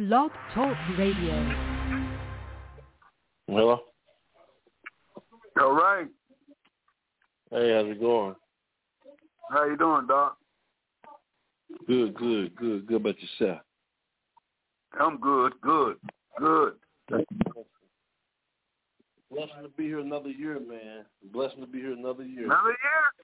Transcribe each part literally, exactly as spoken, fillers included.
Blog Talk Radio. Hello? All right. Hey, how's it going? How you doing, Doc? Good, good, good. Good about yourself? I'm good, good, good. Blessing to be here another year, man. Blessing to be here another year. Another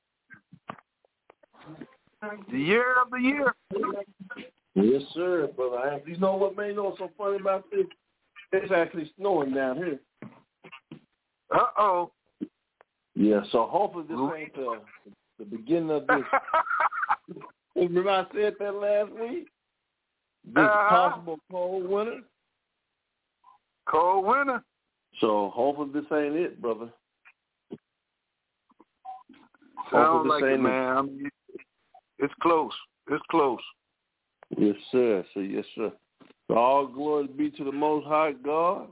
year. The year of the year. Yes, sir, brother. I, you know what, man? You know what's so funny about this? It's actually snowing down here. Uh-oh. Yeah, so hopefully this ain't the, the beginning of this. Remember I said that last week? This uh-huh. possible cold winter? Cold winter. So hopefully this ain't it, brother. Sounds like it, man. I mean, it's close. It's close. Yes, sir. So, yes, sir. So all glory be to the Most High God.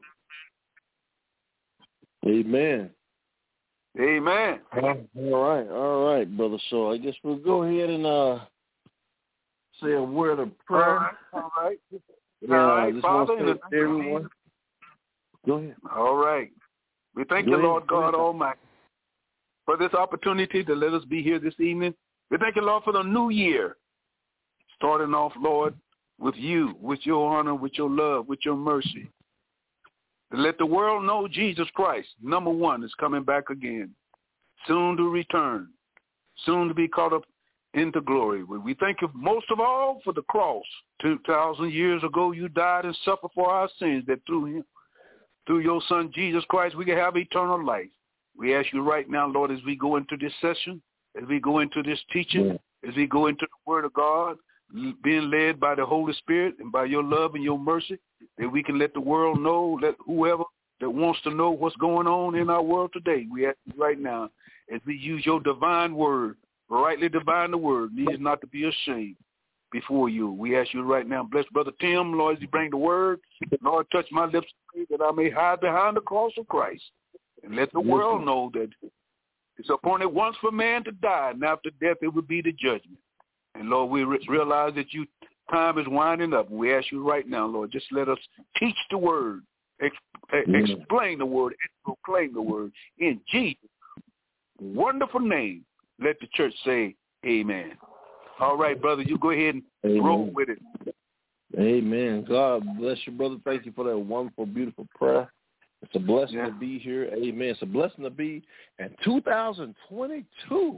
Amen. Amen. All right, all right, brother. So I guess we'll go ahead and uh, say a word of prayer. All right. All right. Yeah, all right, I just Father, want to say to everyone. Go ahead. All right. We thank go you, ahead. Lord God Almighty, for this opportunity to let us be here this evening. We thank you, Lord, for the new year. Starting off, Lord, with you, with your honor, with your love, with your mercy. To let the world know Jesus Christ, number one, is coming back again, soon to return, soon to be caught up into glory. We thank you most of all for the cross. two thousand years ago, you died and suffered for our sins, that through him, through your son Jesus Christ, we can have eternal life. We ask you right now, Lord, as we go into this session, as we go into this teaching, yeah. as we go into the word of God, being led by the Holy Spirit and by your love and your mercy, that we can let the world know, let whoever that wants to know what's going on in our world today, we ask you right now, as we use your divine word, rightly divine the word, needs not to be ashamed before you. We ask you right now, bless Brother Tim, Lord, as he bring the word. Lord, touch my lips that I may hide behind the cross of Christ and let the yes, world sir. know that it's appointed once for man to die, and after death it would be the judgment. And, Lord, we re- realize that you time is winding up. We ask you right now, Lord, just let us teach the word, ex- yeah. explain the word, and proclaim the word. In Jesus' wonderful name, let the church say amen. All right, brother, you go ahead and amen. roll with it. Amen. God bless you, brother. Thank you for that wonderful, beautiful prayer. It's a blessing yeah. to be here. Amen. It's a blessing to be in two thousand twenty-two.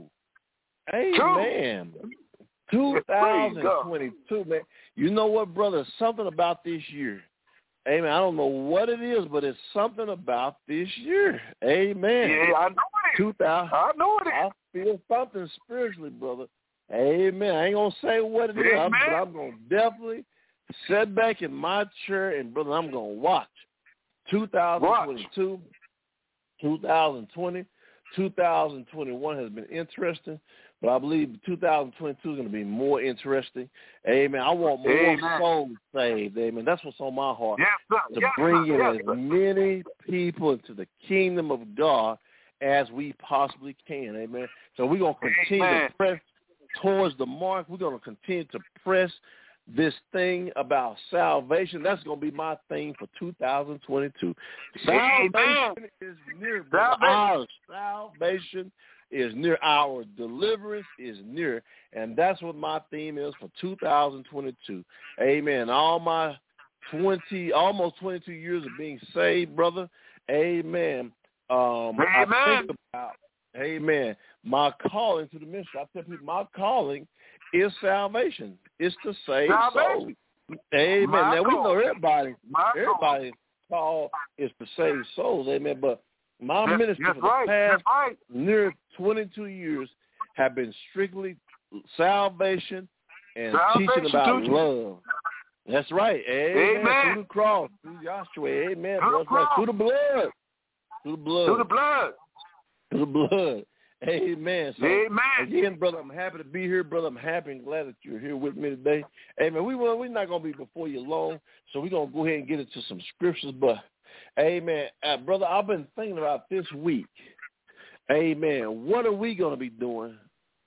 Amen. two thousand twenty-two, man. You know what, brother? Something about this year. Amen. I don't know what it is, but it's something about this year. Amen. Yeah, I know it. two thousand I know it. I feel something spiritually, brother. Amen. I ain't going to say what it is, I'm, but I'm going to definitely sit back in my chair, and, brother, I'm going to watch. two thousand twenty-two, watch. two thousand twenty, two thousand twenty-one has been interesting. But I believe two thousand twenty-two is going to be more interesting. Amen. I want more Amen. souls saved. Amen. That's what's on my heart. Yes, sir. To yes, bring sir. in yes, as sir. many people into the kingdom of God as we possibly can. Amen. So we're going to continue Amen. to press towards the mark. We're going to continue to press this thing about salvation. That's going to be my thing for two thousand twenty-two. Salvation Amen. is near. Our salvation is near. Our deliverance is near. And that's what my theme is for two thousand twenty-two. Amen. All my twenty, almost twenty-two years of being saved, brother. Amen. Um, Amen. I think about, amen, my calling to the ministry. I tell people my calling is salvation. It's to save salvation. souls. Amen. My now, call. we know everybody, my everybody's call is to save souls. Amen. But my that's, ministry that's for the right. past right. near twenty-two years have been strictly salvation and salvation teaching about love. That's right. Amen. Amen. Through the cross, through Joshua. Amen. Through the, right. through the blood. Through the blood. Through the blood. Through the blood. Amen. So, Amen. Again, brother, I'm happy to be here, brother. I'm happy and glad that you're here with me today. Amen. We will, we're not going to be before you long, so we're going to go ahead and get into some scriptures. But, amen, uh, brother, I've been thinking about this week. Amen. What are we going to be doing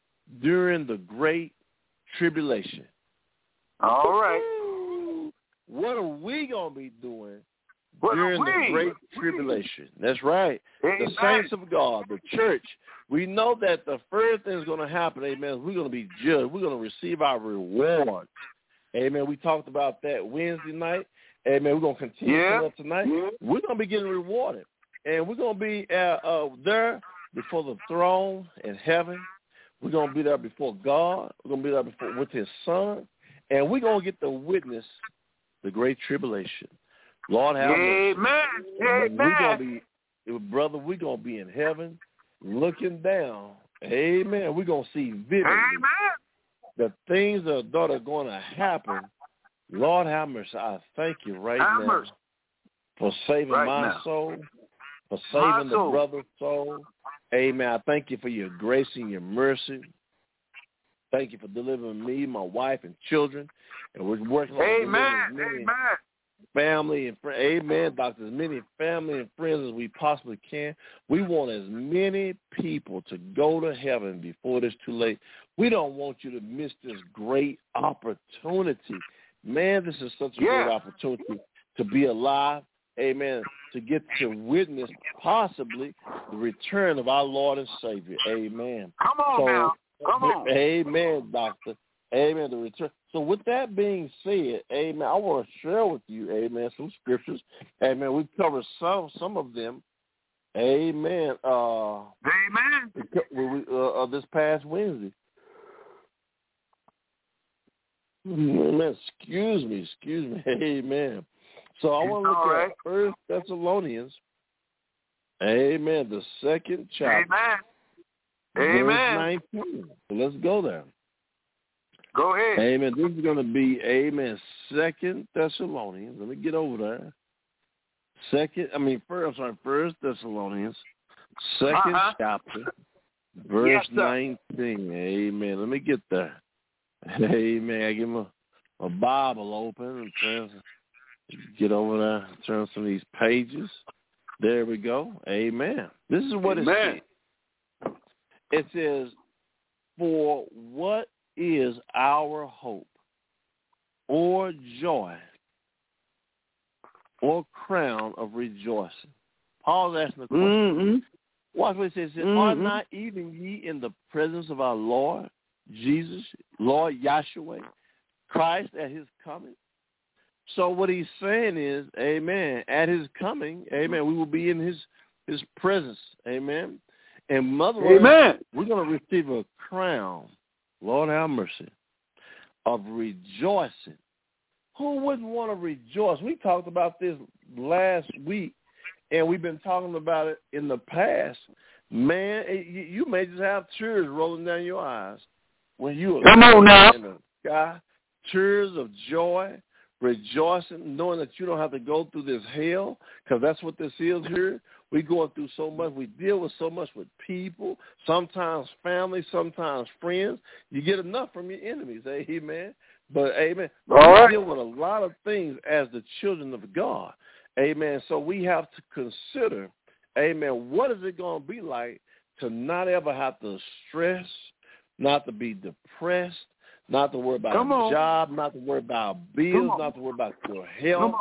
during the Great Tribulation? All right. what are we going to be doing what during the great tribulation? That's right. Amen. The saints of God, the church, we know that the first thing is going to happen, amen, we're going to be judged. We're going to receive our rewards. Amen. We talked about that Wednesday night. Amen. We're going to continue yeah. that tonight. Yeah. We're going to be getting rewarded. And we're going to be uh, uh, there before the throne in heaven. We're going to be there before God. We're going to be there before, with his son. And we're going to get to witness the great tribulation. Lord have mercy. Amen. Amen. We're going to be, brother, we're going to be in heaven looking down. Amen. We're going to see vividly Amen. the things that are going to happen. Lord have mercy. I thank you right have now mercy. for saving right my now. soul, for saving my the soul. brother's soul. Amen. I thank you for your grace and your mercy. Thank you for delivering me, my wife, and children. And we're working on Amen. delivering as many Amen. family and friends. Amen, doctor. As many family and friends as we possibly can. We want as many people to go to heaven before it's too late. We don't want you to miss this great opportunity. Man, this is such a yeah. great opportunity to be alive. Amen. To get to witness possibly the return of our Lord and Savior. Amen. Come on so, now. Come on. Amen, doctor. Amen. The return. So with that being said, amen, I want to share with you, amen, some scriptures. Amen. We covered some some of them. Amen. Uh, amen. We, we, uh, uh, this past Wednesday. Amen. Excuse me. Excuse me. Amen. So I want to look All at right. First Thessalonians. Amen. The second chapter. Amen. Verse Amen. nineteen. So let's go there. Go ahead. Amen. This is going to be, amen, Second Thessalonians. Let me get over there. Second, I mean, first, I'm sorry, First Thessalonians, second uh-huh. chapter, verse yes, nineteen. Amen. Let me get there. Amen. I give my, my Bible open and turn, get over there, turn some of these pages. There we go. Amen. This is what Amen. it says. It says, for what is our hope or joy or crown of rejoicing? Paul's asking the question. Mm-hmm. Watch what it says. It says, mm-hmm. Are not even ye in the presence of our Lord Jesus, Lord Yahshua, Christ at his coming? So what he's saying is, amen, at his coming, amen, we will be in his his presence, amen. And mother, amen. We're going to receive a crown, Lord have mercy, of rejoicing. Who wouldn't want to rejoice? We talked about this last week, and we've been talking about it in the past. Man, it, you may just have tears rolling down your eyes when you are Come on now. in the sky, tears of joy, rejoicing, knowing that you don't have to go through this hell, because that's what this is here. We're going through so much. We deal with so much with people, sometimes family, sometimes friends. You get enough from your enemies, amen. But, amen, All we right. deal with a lot of things as the children of God, amen. So we have to consider, amen, what is it going to be like to not ever have to stress, not to be depressed, not to worry about Come a on. job, not to worry about bills, not to worry about your health.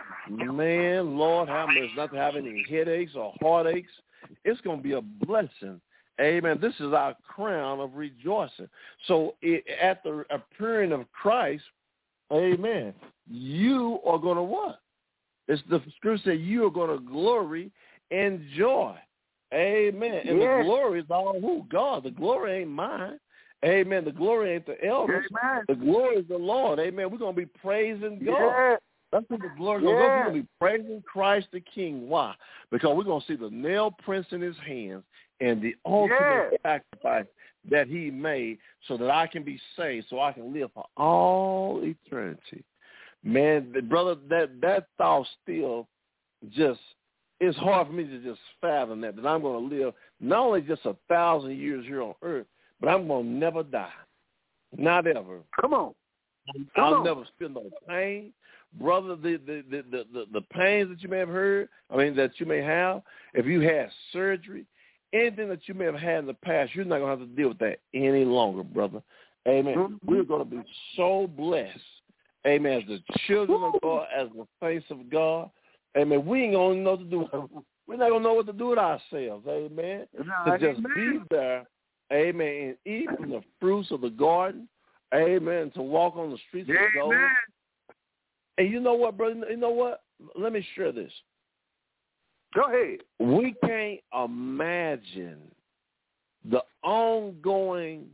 Man, Lord have mercy, not to have any headaches or heartaches. It's going to be a blessing. Amen. This is our crown of rejoicing. So it, at the appearing of Christ, amen, you are going to what? It's the scripture says you are going to glory and joy. Amen. And yes. the glory is all who? God. The glory ain't mine. Amen. The glory ain't the elders. Amen. The glory is the Lord. Amen. We're going to be praising God. Yes. That's what the glory is. Yes. We're going to be praising Christ the King. Why? Because we're going to see the nail prints in his hands and the ultimate yes. sacrifice that he made so that I can be saved, so I can live for all eternity. Man, brother, that, that thought still just, it's hard for me to just fathom that, that I'm going to live not only just a thousand years here on earth, but I'm going to never die. Not ever. Come on. Come I'll on. never feel no pain. Brother, the, the, the, the, the, the pains that you may have heard, I mean, that you may have, if you had surgery, anything that you may have had in the past, you're not going to have to deal with that any longer, brother. Amen. Mm-hmm. We're going to be so blessed, Amen. As the children of God, as the saints of God. Amen. We ain't going to know what to do. We're not going to know what to do with ourselves. Amen. No, to just amen. be there. Amen. And eat from the fruits of the garden. Amen. To walk on the streets amen. of gold. And you know what, brother? You know what? Let me share this. Go ahead. We can't imagine the ongoing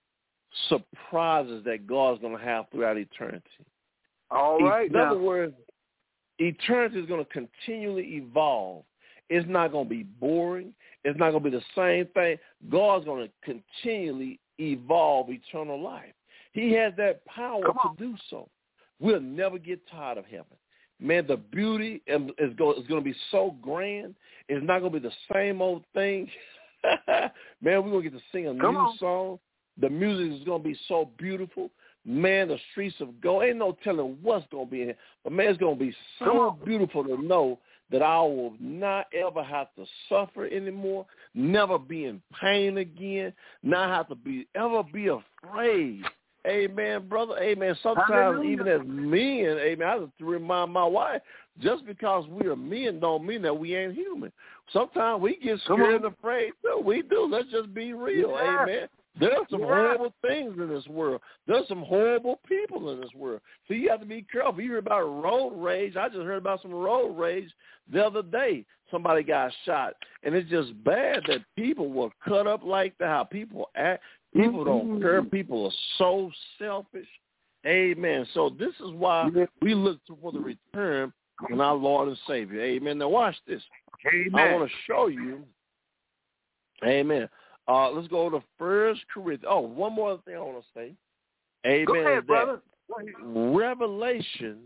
surprises that God's going to have throughout eternity. All right. In now. other words, eternity is going to continually evolve. It's not going to be boring. It's not going to be the same thing. God's going to continually evolve eternal life. He has that power to do so. We'll never get tired of heaven. Man, the beauty is going to be so grand. It's not going to be the same old thing. Man, we're going to get to sing a Come new on. song. The music is going to be so beautiful. Man, the streets of gold, ain't no telling what's going to be in here. But, man, it's going to be so beautiful to know that I will not ever have to suffer anymore, never be in pain again, not have to be ever be afraid. Amen, brother. Amen. Sometimes Hallelujah. Even as men, amen, I have to remind my wife, just because we are men don't mean that we ain't human. Sometimes we get scared and afraid. No, we do. Let's just be real. Yeah. Amen. There are some yeah. horrible things in this world. There's some horrible people in this world. So you have to be careful. You hear about road rage. I just heard about some road rage the other day. Somebody got shot. And it's just bad that people were cut up like that, how people act. People don't care. People are so selfish. Amen. So this is why we look for the return of our Lord and Savior. Amen. Now watch this. Amen. I want to show you. Amen. Uh, let's go to First Corinthians. Oh, one more thing I want to say. Amen. Go ahead, brother. Revelation,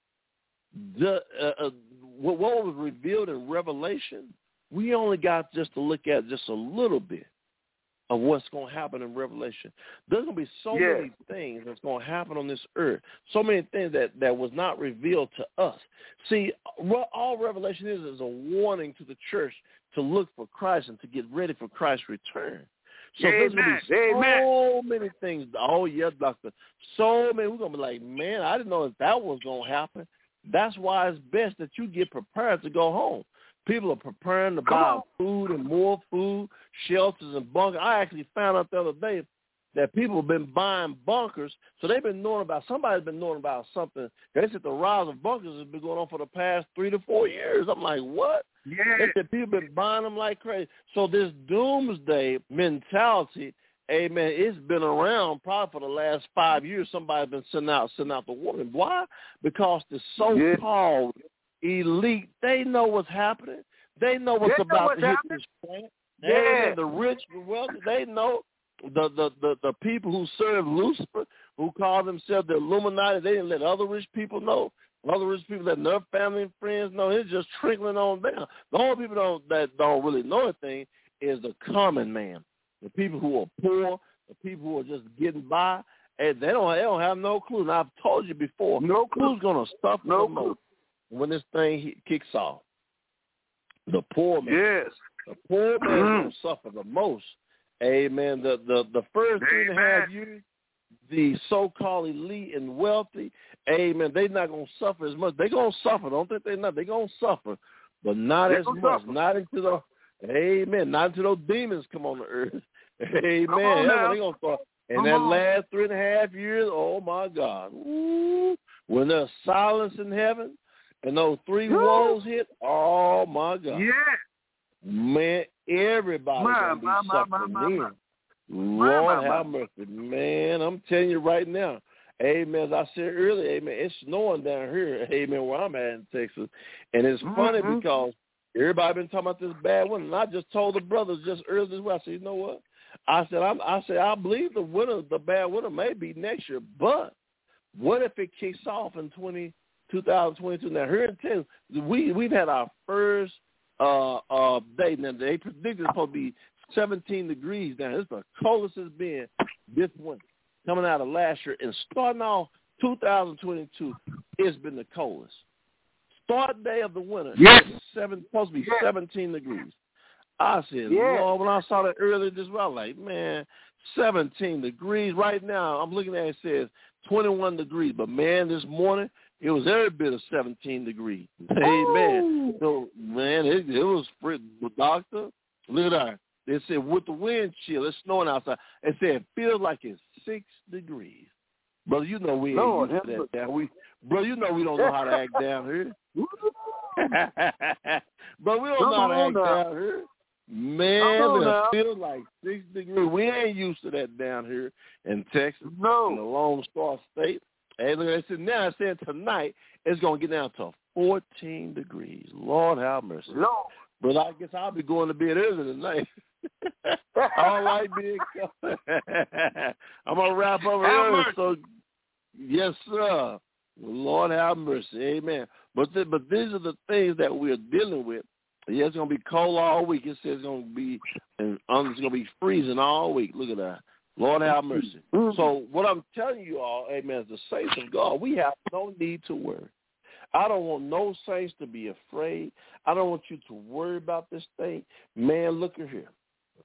the uh, uh, what, what was revealed in Revelation, we only got just to look at just a little bit of what's going to happen in Revelation. There's going to be so yes. many things that's going to happen on this earth, so many things that, that was not revealed to us. See, all Revelation is is a warning to the church to look for Christ and to get ready for Christ's return. So Amen. there's going to be so Amen. many things. Oh, yeah, doctor. So many. We're going to be like, man, I didn't know that that was going to happen. That's why it's best that you get prepared to go home. People are preparing to Come buy on. food and more food, shelters and bunkers. I actually found out the other day that people have been buying bunkers, so they've been knowing about, somebody's been knowing about something. They said the rise of bunkers has been going on for the past three to four years. I'm like, what? Yeah. They said people have been buying them like crazy. So this doomsday mentality, amen, it's been around probably for the last five years. Somebody's been sending out, sending out the warning. Why? Because the so-called yeah. elite, they know what's happening. They know what's they about know what's to hit happening. this point. Yeah. And the rich, the wealthy, they know. The, the, the, the people who serve Lucifer, who call themselves the Illuminati, they didn't let other rich people know. Other rich people letting their family and friends know. It's just trickling on down. The only people don't, that don't really know anything is the common man. The people who are poor, the people who are just getting by, and they don't, they don't have no clue. And I've told you before, no clue. Who's going to suffer no the most when this thing kicks off? The poor man. Yes. The poor man is going to suffer the most. Amen. The the the first Amen. three and a half years, the so-called elite and wealthy, amen, they're not going to suffer as much. They're going to suffer. Don't think they're not. They're going to suffer, but not they're as much. Suffer. Not until the, amen, not until those demons come on the earth. Amen. Come on now. They're going to start. In come that on. last three and a half years, oh, my God. Ooh, when there's silence in heaven and those three Woo. woes hit, oh, my God. Yeah. Man, everybody's going to be my, my, suffering my, my, my. Lord my, my, have mercy. Man, I'm telling you right now. Amen. As I said earlier, amen, it's snowing down here, amen, where I'm at in Texas. And it's mm-hmm. funny because everybody been talking about this bad winter. And I just told the brothers just earlier this week, I said, you know what? I said, I'm, I said, I believe the winter, the bad winter may be next year, but what if it kicks off in twenty, twenty twenty-two? Now, here in Texas, we, we've had our first uh, uh, day. Now, they predicted it's supposed to be seventeen degrees down. It's the coldest it's been this winter, coming out of last year. And starting off two thousand twenty-two, it's been the coldest. Start day of the winter, yes. it's seven, supposed to be yes. seventeen degrees. I said, yes. Lord, when I saw that earlier this week, I was like, man, seventeen degrees. Right now, I'm looking at it, it says twenty-one degrees. But, man, this morning, it was every bit of seventeen degrees. Amen. So, man, it, it was pretty, doctor, look at that. They said with the wind chill, it's snowing outside. They said it feels like it's six degrees. Brother, you know we ain't Lord, used to that down. We, brother, you know we don't know how to act down here. But we don't Come know how to act now. down here. Man, it feels like six degrees. We ain't used to that down here in Texas, no. in the Lone Star State. Hey, look, they said now I said tonight it's gonna get down to fourteen degrees. Lord have mercy. Lord. But I guess I'll be going to bed early tonight. All right, big. I'm gonna wrap up early. So, yes, sir. Lord have mercy. Amen. But the, but these are the things that we're dealing with. Yeah, it's gonna be cold all week. It says it's gonna be and um, it's gonna be freezing all week. Look at that. Lord have mercy. Mm-hmm. So what I'm telling you all, amen, as the saints of God, we have no need to worry. I don't want no saints to be afraid. I don't want you to worry about this thing. Man, look at here.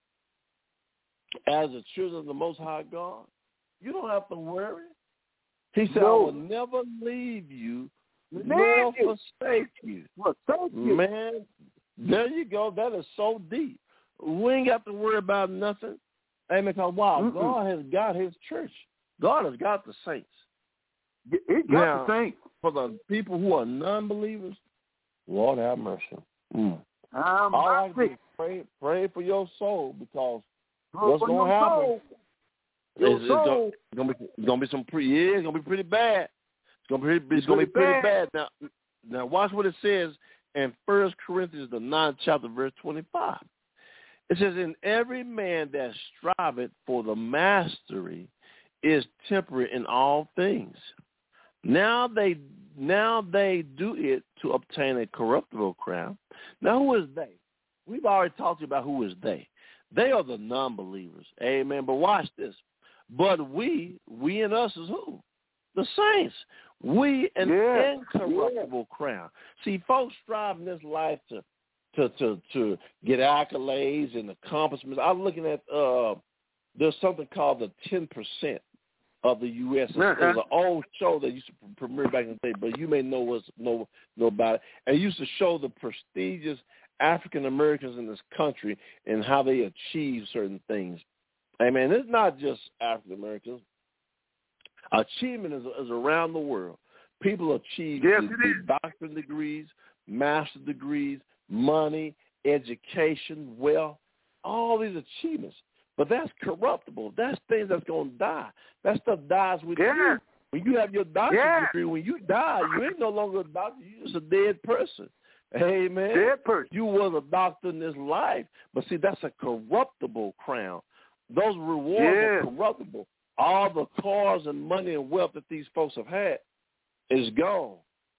As the children of the Most High God, you don't have to worry. He said, no. I will never leave you nor forsake you. Forsake you. Man, there you go. That is so deep. We ain't got to worry about nothing. Amen. Because, wow, Mm-mm. God has got his church. God has got the saints. He got now, the saints. For the people who are non-believers, Lord have mercy. Mm. Um, All I do is pray, pray for your soul because oh, what's going to happen is it's going, gonna be, it's gonna be some pretty, yeah, it's going to be pretty bad. It's going to be, it's going to be pretty bad. bad. Now, now, watch what it says in First Corinthians, the ninth chapter, verse twenty-five. It says, "And every man that striveth for the mastery is temperate in all things. Now they now they do it to obtain a corruptible crown." Now, who is they? We've already talked about who is they. They are the non-believers. Amen. But watch this. But we, we and us is who? The saints. We an yeah. incorruptible yeah. crown. See, folks strive in this life to to to to get accolades and accomplishments. I'm looking at uh, there's something called the ten percent of the U S It was an old show that used to premiere back in the day, but you may know what's know know about it. And it used to show the prestigious African Americans in this country and how they achieve certain things. I mean, it's not just African Americans. Achievement is, is around the world. People achieve yes, the, the doctorate degrees, master degrees, money, education, wealth, all these achievements. But that's corruptible. That's things that's going to die. That stuff dies with yeah. you. When you have your doctorate yeah. degree, when you die, you ain't no longer a doctor. You're just a dead person. Amen. Dead person. You was a doctor in this life. But, see, that's a corruptible crown. Those rewards yeah. are corruptible. All the cars and money and wealth that these folks have had is gone.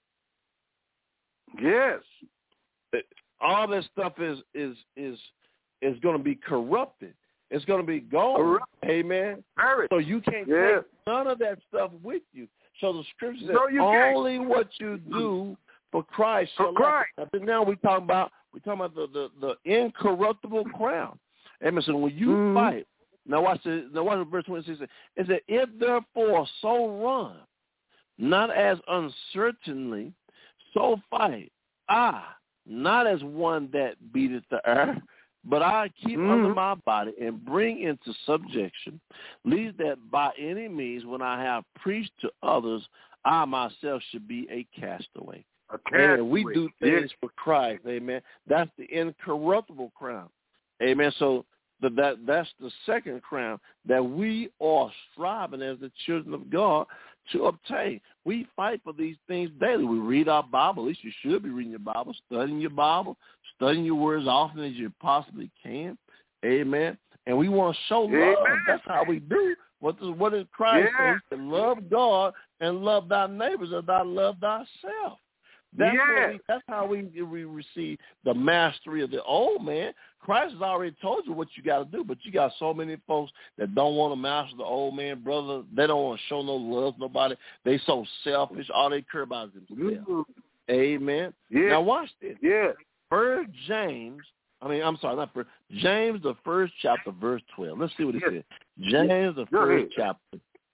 Yes. All that stuff is is is is going to be corrupted. It's going to be gone. Corrupt. Amen. So you can't yeah. take none of that stuff with you. So the scripture says no, only can't. What you do for Christ for shall Christ. last. Now we talking about we talking about the, the, the incorruptible crown. Amen. So when you mm-hmm. fight, now watch the now watch verse twenty-six. It says, "If therefore so run, not as uncertainly, so fight. I, not as one that beateth the air, but I keep mm-hmm. under my body and bring into subjection, lest that by any means, when I have preached to others, I myself should be a castaway." A castaway. And we do things yeah. for Christ. Amen. That's the incorruptible crown. Amen. So the, that that's the second crown that we are striving as the children of God to obtain. We fight for these things daily. We read our Bible. At least you should be reading your Bible, studying your Bible, studying your words as often as you possibly can. Amen. And we want to show love. Amen. That's how we do. What does what does Christ yeah. say? To love God and love thy neighbors as thou love thyself. That's, yeah. we, that's how we, we receive the mastery of the old man. Christ has already told you what you got to do, but you got so many folks that don't want to master the old man, brother. They don't want to show no love to nobody. They so selfish. All they care about is themselves. Mm-hmm. Amen. Yeah. Now watch this. Yeah. First James, I mean, I'm sorry, not first. James, the first chapter, verse twelve. Let's see what it yeah. says. James, the Go first ahead. chapter,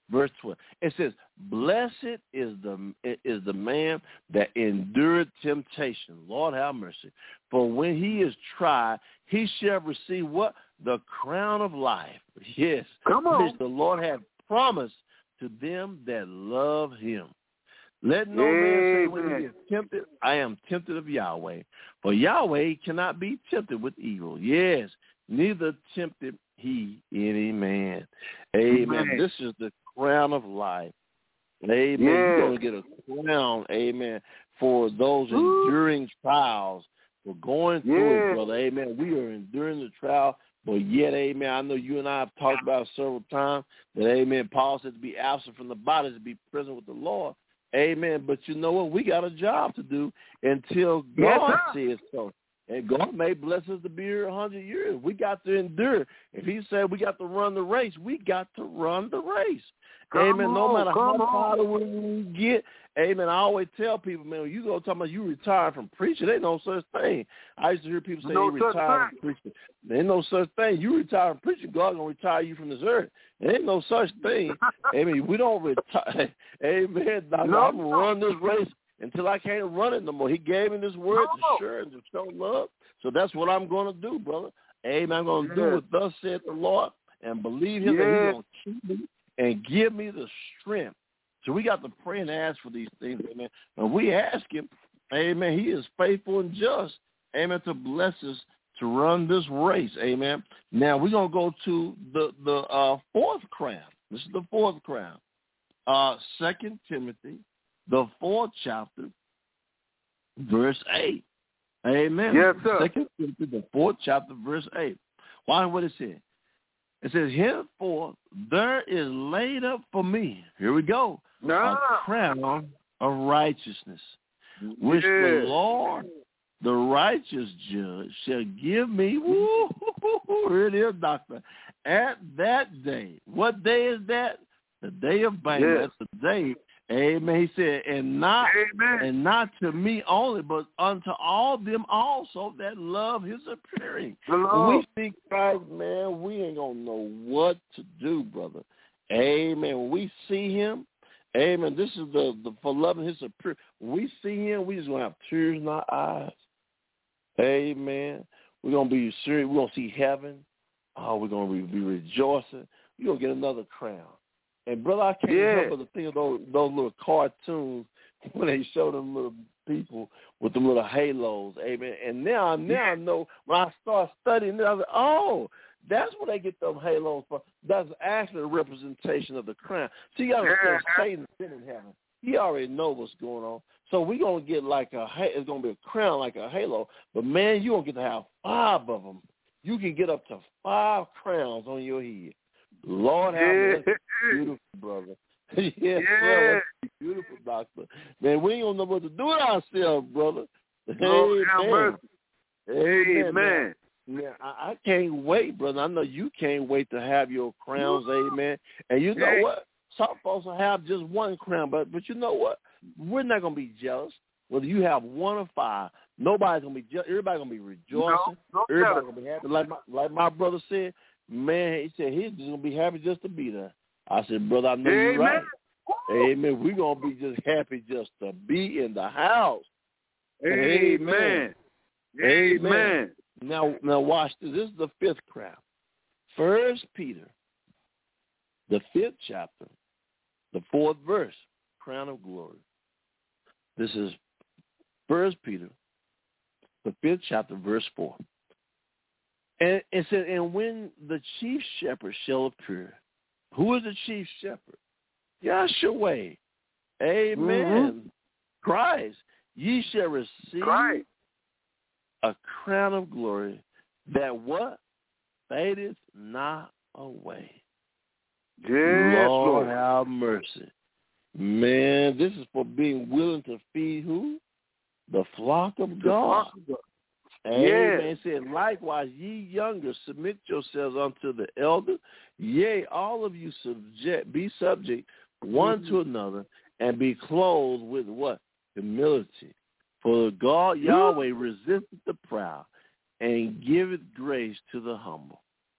Verse twelve. It says, blessed is the is the man that endured temptation. Lord have mercy. For when he is tried, he shall receive what? The crown of life. Yes. Come on. Which the Lord hath promised to them that love him. Let no Amen. Man say when he is tempted, I am tempted of Yahweh. For Yahweh cannot be tempted with evil. Yes, neither tempted he any man. Amen. Amen. This is the crown of life. Amen. Yeah. You're going to get a crown, amen, for those enduring trials, for going through yeah. it, brother. Amen. We are enduring the trial, but yet, amen, I know you and I have talked about it several times that, amen, Paul said to be absent from the body, to be present with the Lord. Amen. But you know what? We got a job to do until God yes, says so. And God may bless us to be here a hundred years. We got to endure. If he said we got to run the race, we got to run the race. Come amen. On, no matter how tired we get. Amen. I always tell people, man, when you go talking about you retire from preaching, there ain't no such thing. I used to hear people say no you retire from preaching. There ain't no such thing. You retire from preaching, God going to retire you from this earth. There ain't no such thing. Amen. We don't retire. Amen. I'm no. going to run this race until I can't run it no more. He gave me this word no. to share and to show love. So that's what I'm going to do, brother. Amen. I'm going to yeah. do what thus said the Lord and believe him yeah. that he's going to keep me and give me the strength. So we got to pray and ask for these things, amen. And we ask him, amen, he is faithful and just, amen, to bless us to run this race, amen. Now we're going to go to the, the uh, fourth crown. This is the fourth crown. Uh, Second Timothy, the fourth chapter, verse eight. Amen. Yes, sir. Second Timothy, the fourth chapter, verse eight. Why what it says? It says, henceforth there is laid up for me, here we go, no. a crown of righteousness, which yeah. the Lord, the righteous judge, shall give me, woo, here it is, doctor, at that day. What day is that? The day of banquet. Yes. That's the day. Amen. He said, and not Amen. and not to me only, but unto all them also that love his appearing. Hello. When we see Christ, man, we ain't gonna know what to do, brother. Amen. When we see him, amen. This is the, the for loving his appearing. When we see him, we just gonna have tears in our eyes. Amen. We're gonna be serious. We're gonna see heaven. Oh, we're gonna be rejoicing. We're gonna get another crown. And, brother, I can't yeah. help but to think of those, those little cartoons when they show them little people with them little halos, amen. And now, now I know when I start studying it, I was like, oh, that's where they get them halos from. That's actually a representation of the crown. See, you got to understand, Satan's been in heaven. He already knows what's going on. So we're going to get like a, it's going to be a crown like a halo. But, man, you're going to get to have five of them. You can get up to five crowns on your head. Lord have mercy, yeah. beautiful brother. yes, yeah. Sir, beautiful doctor. Man, we ain't gonna know what to do with ourselves, brother. Lord have mercy. Amen. Amen. Man, I, I can't wait, brother. I know you can't wait to have your crowns, amen. And you know yeah. what? Some folks will have just one crown, but but you know what? We're not gonna be jealous. Whether you have one or five, nobody's gonna be jealous. Everybody's gonna be rejoicing. No, no Everybody's gonna be happy. Like my like my brother said. Man, he said he's just going to be happy just to be there. I said, brother, I know Amen. You're right. Amen. We're going to be just happy just to be in the house. Amen. Amen. Amen. Now, now watch this. This is the fifth crown. First Peter, the fifth chapter, the fourth verse, crown of glory. This is First Peter, the fifth chapter, verse four. And it said, and when the chief shepherd shall appear, who is the chief shepherd? Yahshua. Amen. Mm-hmm. Christ. Ye shall receive Christ. A crown of glory that what? Fadeth not away. Yes, Lord, Lord have mercy. Man, this is for being willing to feed who? The flock of God. Amen. It said, likewise, ye younger, submit yourselves unto the elder. Yea, all of you subject, be subject one mm-hmm. to another, and be clothed with what? Humility. For God, Yahweh, resisteth the proud, and giveth grace to the humble.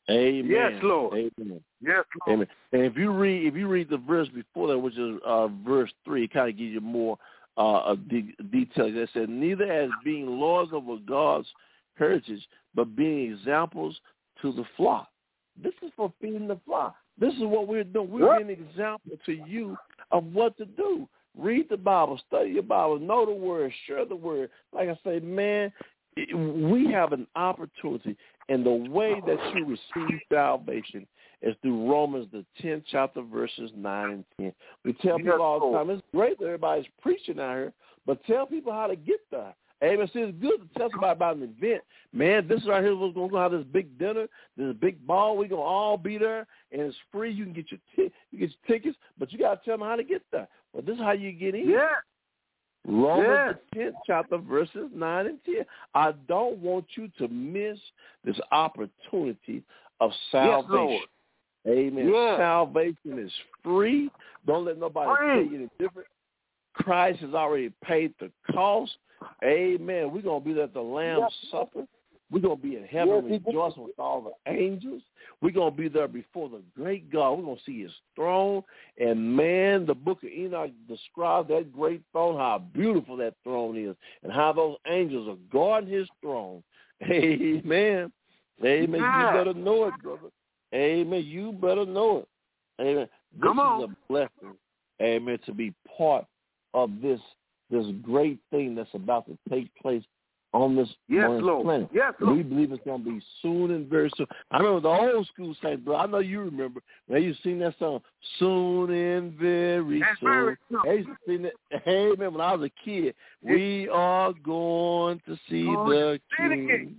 Amen. Yes, Lord. Amen. Yes, Lord. Amen. And if you read, if you read the verse before that, which is uh, verse three, it kind of gives you more uh, de- details. It said, "Neither as being lords over God's heritage, but being examples to the flock." This is for feeding the flock. This is what we're doing. We're What? being an example to you of what to do. Read the Bible, study your Bible, know the word, share the word. Like I say, man, it, we have an opportunity. And the way that you receive salvation is through Romans, the tenth chapter, verses nine and ten. We tell people all the time, it's great that everybody's preaching out here, but tell people how to get there. Amen. See, it's good to tell somebody about an event. Man, this right here is what's going to have this big dinner, this big ball. We're going to all be there, and it's free. You can get your t- you get your tickets, but you got to tell them how to get there. Well, this is how you get in. Yeah. Romans Yes. the tenth chapter, verses nine and ten. I don't want you to miss this opportunity of salvation. Yes, Amen. Yes. Salvation is free. Don't let nobody Free. tell you any different. Christ has already paid the cost. Amen. We're going to be at the Lamb's Yes. Supper. We're going to be in heaven Yes, rejoicing with all the angels. We're going to be there before the great God. We're going to see his throne. And, man, the book of Enoch describes that great throne, how beautiful that throne is, and how those angels are guarding his throne. Amen. Amen. Yeah. You better know it, brother. Amen. You better know it. Amen. This Come on. is a blessing, amen, to be part of this this great thing that's about to take place on this Yes, on this Lord. planet. Yes, And Lord. we believe it's going to be soon and very soon. I remember the old school saints, bro. I know you remember. When you sing that song, soon and very That's soon. very soon. They used to sing that. Hey, man, when I was a kid, we are going to see Oh, the see the King.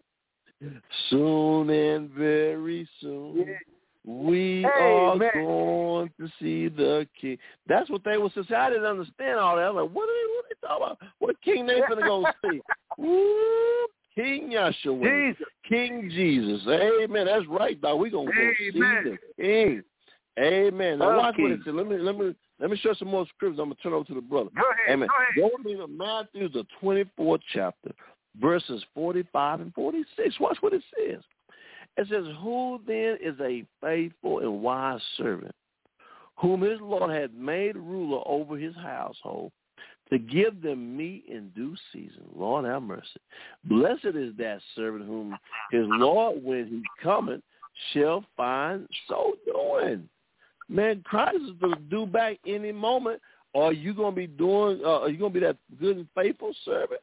Soon and very soon. Yeah. We Hey, are man. going to see the King. That's what they were saying. I didn't understand all that. I was like, what are they, what are they talking about? What King they finna go see? Woo, King Yahshua. Jesus. King Jesus. Amen. That's right, dog. We're going to go see Amen. the King. Amen. Now, watch Okay. what it says. Let me, let me, let me show some more scriptures. I'm going to turn over to the brother. Go ahead. Amen. Go ahead. Go with me to Matthew, the twenty-fourth chapter, verses forty-five and forty-six. Watch what it says. It says, who then is a faithful and wise servant, whom his Lord had made ruler over his household, to give them meat in due season? Lord have mercy. Blessed is that servant whom his Lord, when he cometh, shall find so doing. Man, Christ is going to do back any moment. Are you going to be doing, uh, are you going to be that good and faithful servant?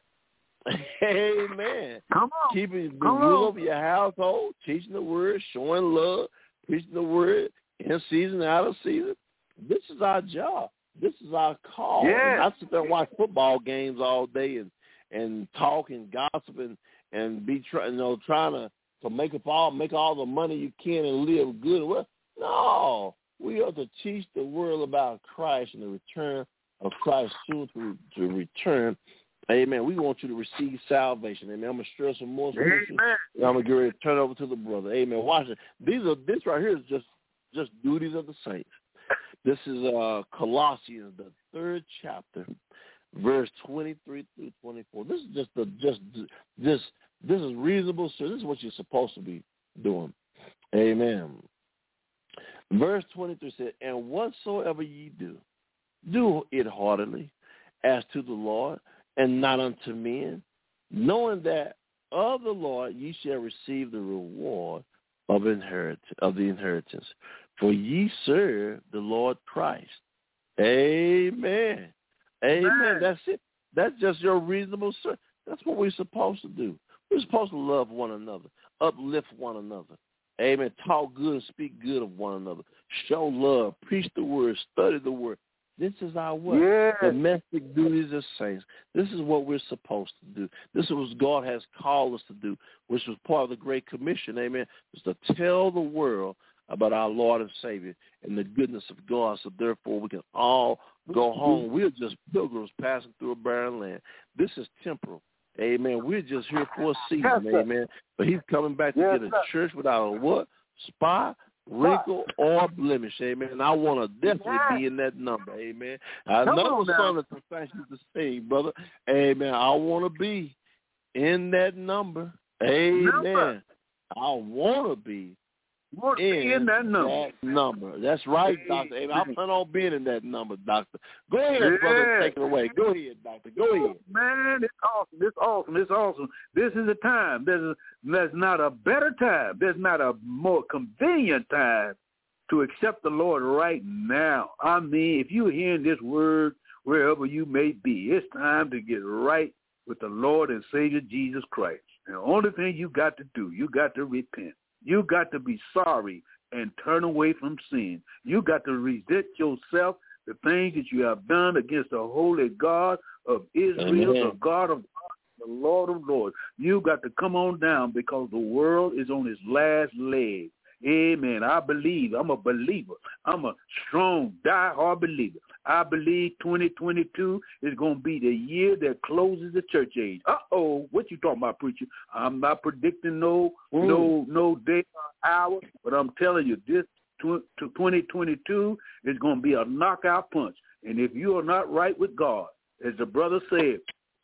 Amen. Come on. Keeping the Come rule on. over your household, teaching the word, showing love, preaching the word in season, out of season. This is our job. This is our call. Yes. And not sit there and watch football games all day and, and talk and gossip and, and be try, you know, trying to, to make up all make all the money you can and live good. Well, no. We are to teach the world about Christ and the return of Christ soon to, to return. Amen. We want you to receive salvation. Amen. I'm going to stir some more scriptures. I'm going to get ready to turn over to the brother. Amen. Watch it. These are, this right here is just, just duties of the saints. This is uh, Colossians, the third chapter, verse twenty-three through twenty-four. This is just the, just, this, this is reasonable. So this is what you're supposed to be doing. Amen. Verse twenty-three said, and whatsoever ye do, do it heartily as to the Lord, and not unto men, knowing that of the Lord ye shall receive the reward of inherit of the inheritance. For ye serve the Lord Christ. Amen. Amen. Amen. That's it. That's just your reasonable service. That's what we're supposed to do. We're supposed to love one another, uplift one another. Amen. Talk good and speak good of one another. Show love. Preach the word. Study the word. This is our what? Yes. Domestic duties as saints. This is what we're supposed to do. This is what God has called us to do, which was part of the Great Commission, amen, is to tell the world about our Lord and Savior and the goodness of God, so therefore we can all go home. We're just pilgrims passing through a barren land. This is temporal. Amen. We're just here for a season, yes, amen. But he's coming back to yes, get a sir. church without a what? Spot, wrinkle, or blemish, amen. And I want to definitely yes. be in that number, amen. I Come know on the song that the saints used to sing, brother. Amen. I want to be in that number. Amen. Number. I want to be want to be in that number. That number. That's right, Doctor Amen. I plan on being in that number, Doctor. Go ahead, yeah. brother, take it away. Go ahead, Doctor. Go ahead. Man, it's awesome. It's awesome. It's awesome. This is a time. There's, a, there's not a better time. There's not a more convenient time to accept the Lord right now. I mean, if you're hearing this word wherever you may be, it's time to get right with the Lord and Savior Jesus Christ. And the only thing you got to do, you got to repent. You got to be sorry and turn away from sin. You got to resent yourself, the things that you have done against the holy God of Israel, Amen. the God of God, the Lord of Lords. You got to come on down because the world is on its last leg. Amen. I believe. I'm a believer. I'm a strong, die-hard believer. I believe twenty twenty-two is going to be the year that closes the church age. Uh-oh, what you talking about, preacher? I'm not predicting no mm. no no day or hour, but I'm telling you, this twenty twenty-two is going to be a knockout punch. And if you are not right with God, as the brother said,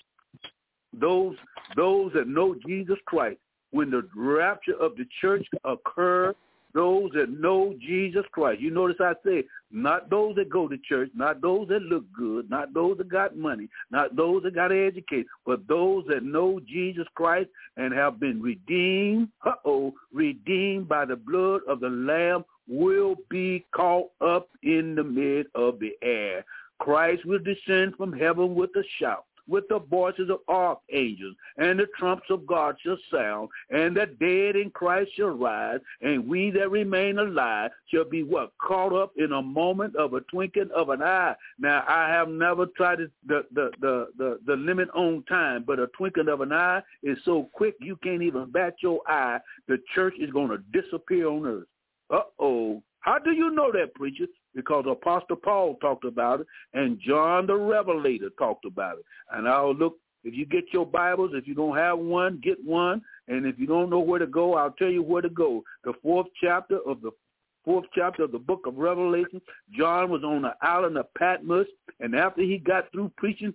those those that know Jesus Christ, when the rapture of the church occurs, those that know Jesus Christ. You notice I said, not those that go to church, not those that look good, not those that got money, not those that got educated, but those that know Jesus Christ and have been redeemed, uh-oh, redeemed by the blood of the Lamb will be caught up in the mid of the air. Christ will descend from heaven with a shout, with the voices of archangels, and the trumps of God shall sound, and the dead in Christ shall rise, and we that remain alive shall be what? Caught up in a moment of a twinkling of an eye. Now, I have never tried the, the, the, the, the limit on time, but a twinkling of an eye is so quick you can't even bat your eye. The church is going to disappear on earth. Uh-oh. How do you know that, preacher? Because Apostle Paul talked about it, and John the Revelator talked about it. And I'll look, if you get your Bibles, if you don't have one, get one. And if you don't know where to go, I'll tell you where to go. The fourth chapter of the fourth chapter of the book of Revelation, John was on the island of Patmos, and after he got through preaching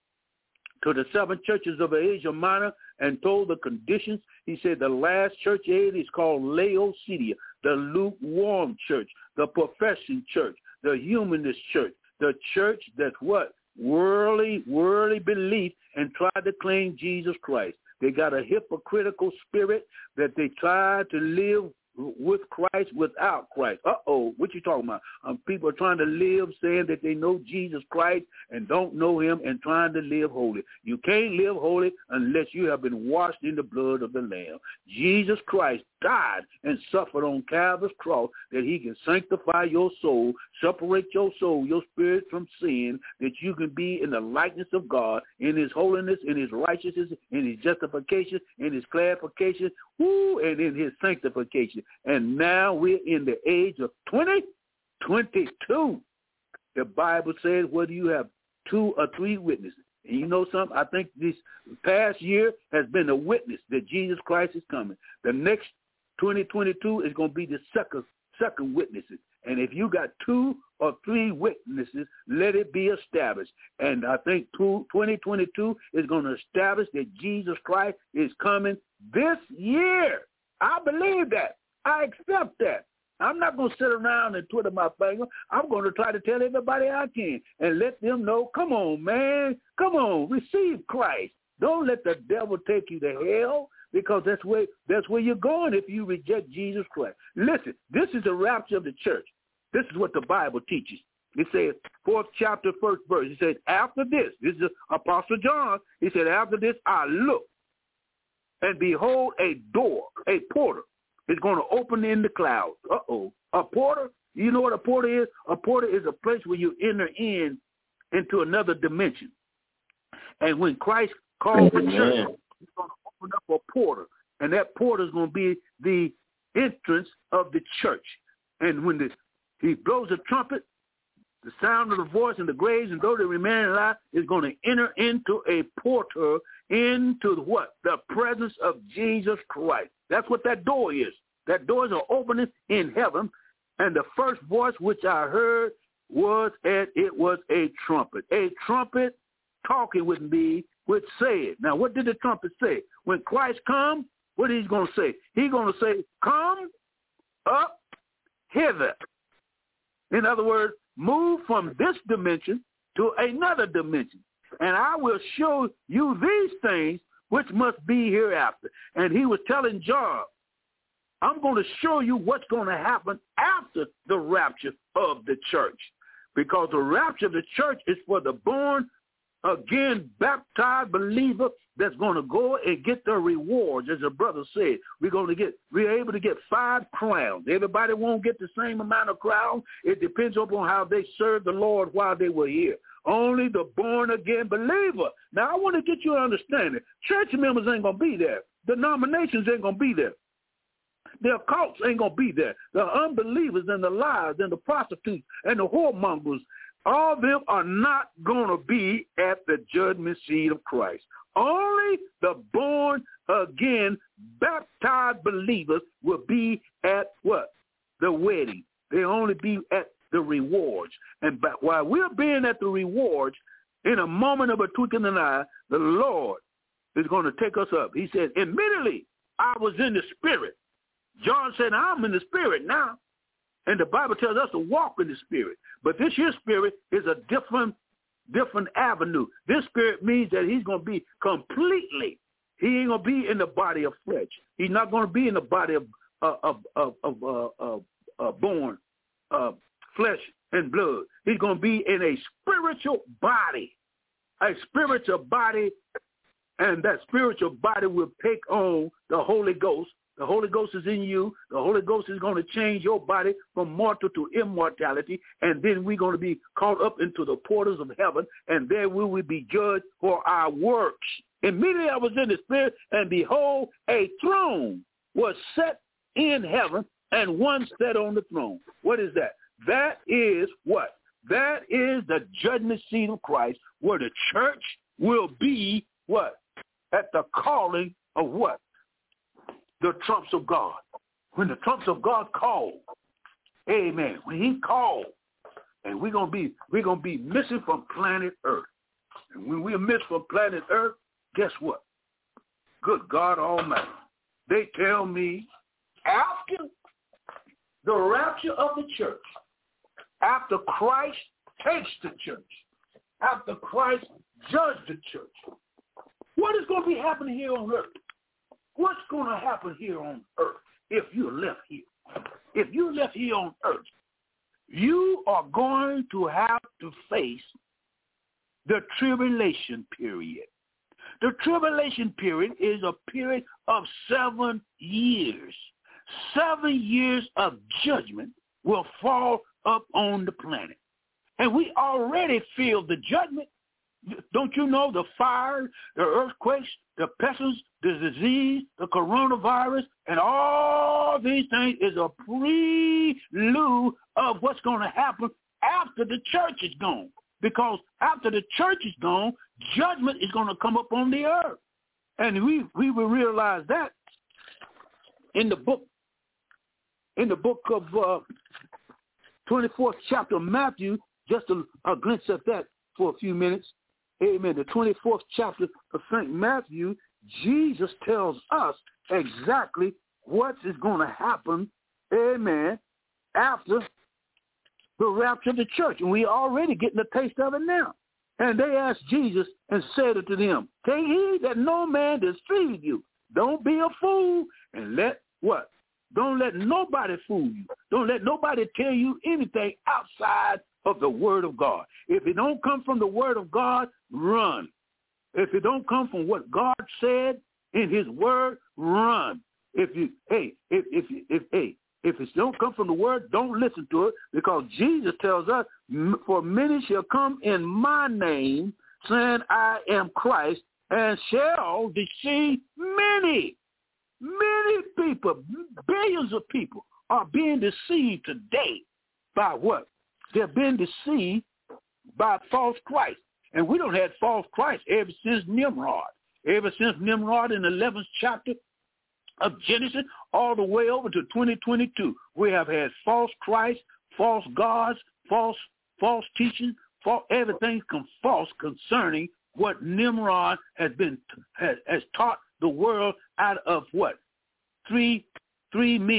to the seven churches of Asia Minor and told the conditions, he said the last church age is called Laodicea, the lukewarm church, the professing church, the humanist church, the church that's what? Worldly, worldly belief and try to claim Jesus Christ. They got a hypocritical spirit that they try to live with Christ without Christ. Uh-oh, what you talking about? Um, people are trying to live saying that they know Jesus Christ and don't know him and trying to live holy. You can't live holy unless you have been washed in the blood of the Lamb. Jesus Christ died and suffered on Calvary's cross that he can sanctify your soul, separate your soul, your spirit from sin, that you can be in the likeness of God, in his holiness, in his righteousness, in his justification, in his clarification, woo, and in his sanctification. And now we're in the age of twenty twenty-two. The Bible says whether you have two or three witnesses. And you know something? I think this past year has been a witness that Jesus Christ is coming. The next twenty twenty-two is going to be the second second witnesses. And if you got two or three witnesses, let it be established. And I think twenty twenty-two is going to establish that Jesus Christ is coming this year. I believe that. I accept that. I'm not going to sit around and twiddle my finger. I'm going to try to tell everybody I can and let them know, come on, man, come on, receive Christ. Don't let the devil take you to hell, because that's where that's where you're going if you reject Jesus Christ. Listen, this is the rapture of the church. This is what the Bible teaches. It says, fourth chapter, first verse. It says, after this, this is Apostle John. He said, after this I looked, and behold, a door, a porter, is going to open in the clouds. Uh-oh. A porter? You know what a porter is? A porter is a place where you enter in into another dimension. And when Christ calls the church, he's going to open up a porter. And that porter is going to be the entrance of the church. And when the, he blows a trumpet, the sound of the voice and the graves and those that remain alive is going to enter into a porter into what? The presence of Jesus Christ. That's what that door is. That door is an opening in heaven. And the first voice which I heard was, and it was a trumpet. A trumpet talking with me, which said, now what did the trumpet say? When Christ comes, what is he going to say? He's going to say, come up hither. In other words, move from this dimension to another dimension. And I will show you these things which must be hereafter. And he was telling John, I'm going to show you what's going to happen after the rapture of the church. Because the rapture of the church is for the born again baptized believer that's going to go and get their rewards. As the brother said, we're going to get, we're able to get five crowns. Everybody won't get the same amount of crowns. It depends upon how they served the Lord while they were here. Only the born again believer. Now, I want to get you to understand it. Church members ain't going to be there. Denominations ain't going to be there. Their cults ain't going to be there. The unbelievers and the liars and the prostitutes and the whoremongers, all of them are not going to be at the judgment seat of Christ. Only the born again baptized believers will be at what? The wedding. They only be at the rewards. And while we're being at the rewards, in a moment of a twinkling of an eye, the Lord is going to take us up. He said, immediately I was in the spirit. John said, I'm in the spirit now. And the Bible tells us to walk in the spirit. But this here spirit is a different, different avenue. This spirit means that he's going to be completely, he ain't going to be in the body of flesh. He's not going to be in the body of, uh, of, of, of uh, uh, uh, born uh, flesh and blood. He's going to be in a spiritual body, a spiritual body, and that spiritual body will take on the Holy Ghost. The Holy Ghost is in you. The Holy Ghost is going to change your body from mortal to immortality, and then we're going to be caught up into the portals of heaven, and there we will be judged for our works. Immediately I was in the spirit, and behold, a throne was set in heaven, and one sat on the throne. What is that? That is what? That is the judgment seat of Christ, where the church will be what? At the calling of what? The trumps of God. When the trumps of God call, amen. When he called, and we're gonna be we're gonna be missing from planet Earth. And when we're missing from planet Earth, guess what? Good God Almighty. They tell me after the rapture of the church, after Christ takes the church, after Christ judged the church, what is going to be happening here on earth? What's going to happen here on earth if you're left here? If you're left here on earth, you are going to have to face the tribulation period. The tribulation period is a period of seven years. Seven years of judgment will fall up on the planet. And we already feel the judgment. Don't you know the fire, the earthquakes, the pestilence, the disease, the coronavirus, and all these things is a prelude of what's going to happen after the church is gone. Because after the church is gone, judgment is going to come up on the earth. And we, we will realize that in the book, in the book of uh, twenty-fourth chapter of Matthew, just a, a glimpse at that for a few minutes. Amen. The twenty-fourth chapter of Saint Matthew, Jesus tells us exactly what is going to happen, amen, after the rapture of the church. And we already getting a taste of it now. And they asked Jesus and said unto them, take heed that no man deceive you. Don't be a fool, and let what? Don't let nobody fool you. Don't let nobody tell you anything outside of the word of God. If it don't come from the word of God, run. If it don't come from what God said in his word, run. If you, hey, if, if, if, hey, if it don't come from the word, don't listen to it, because Jesus tells us, for many shall come in my name, saying I am Christ, and shall deceive many. Many people, billions of people are being deceived today by what? They're being deceived by false Christ. And we don't have false Christ ever since Nimrod. Ever since Nimrod in the eleventh chapter of Genesis, all the way over to twenty twenty-two, we have had false Christ, false gods, false false teaching, false, everything com- false concerning what Nimrod has been has, has taught the world out of what? Three three men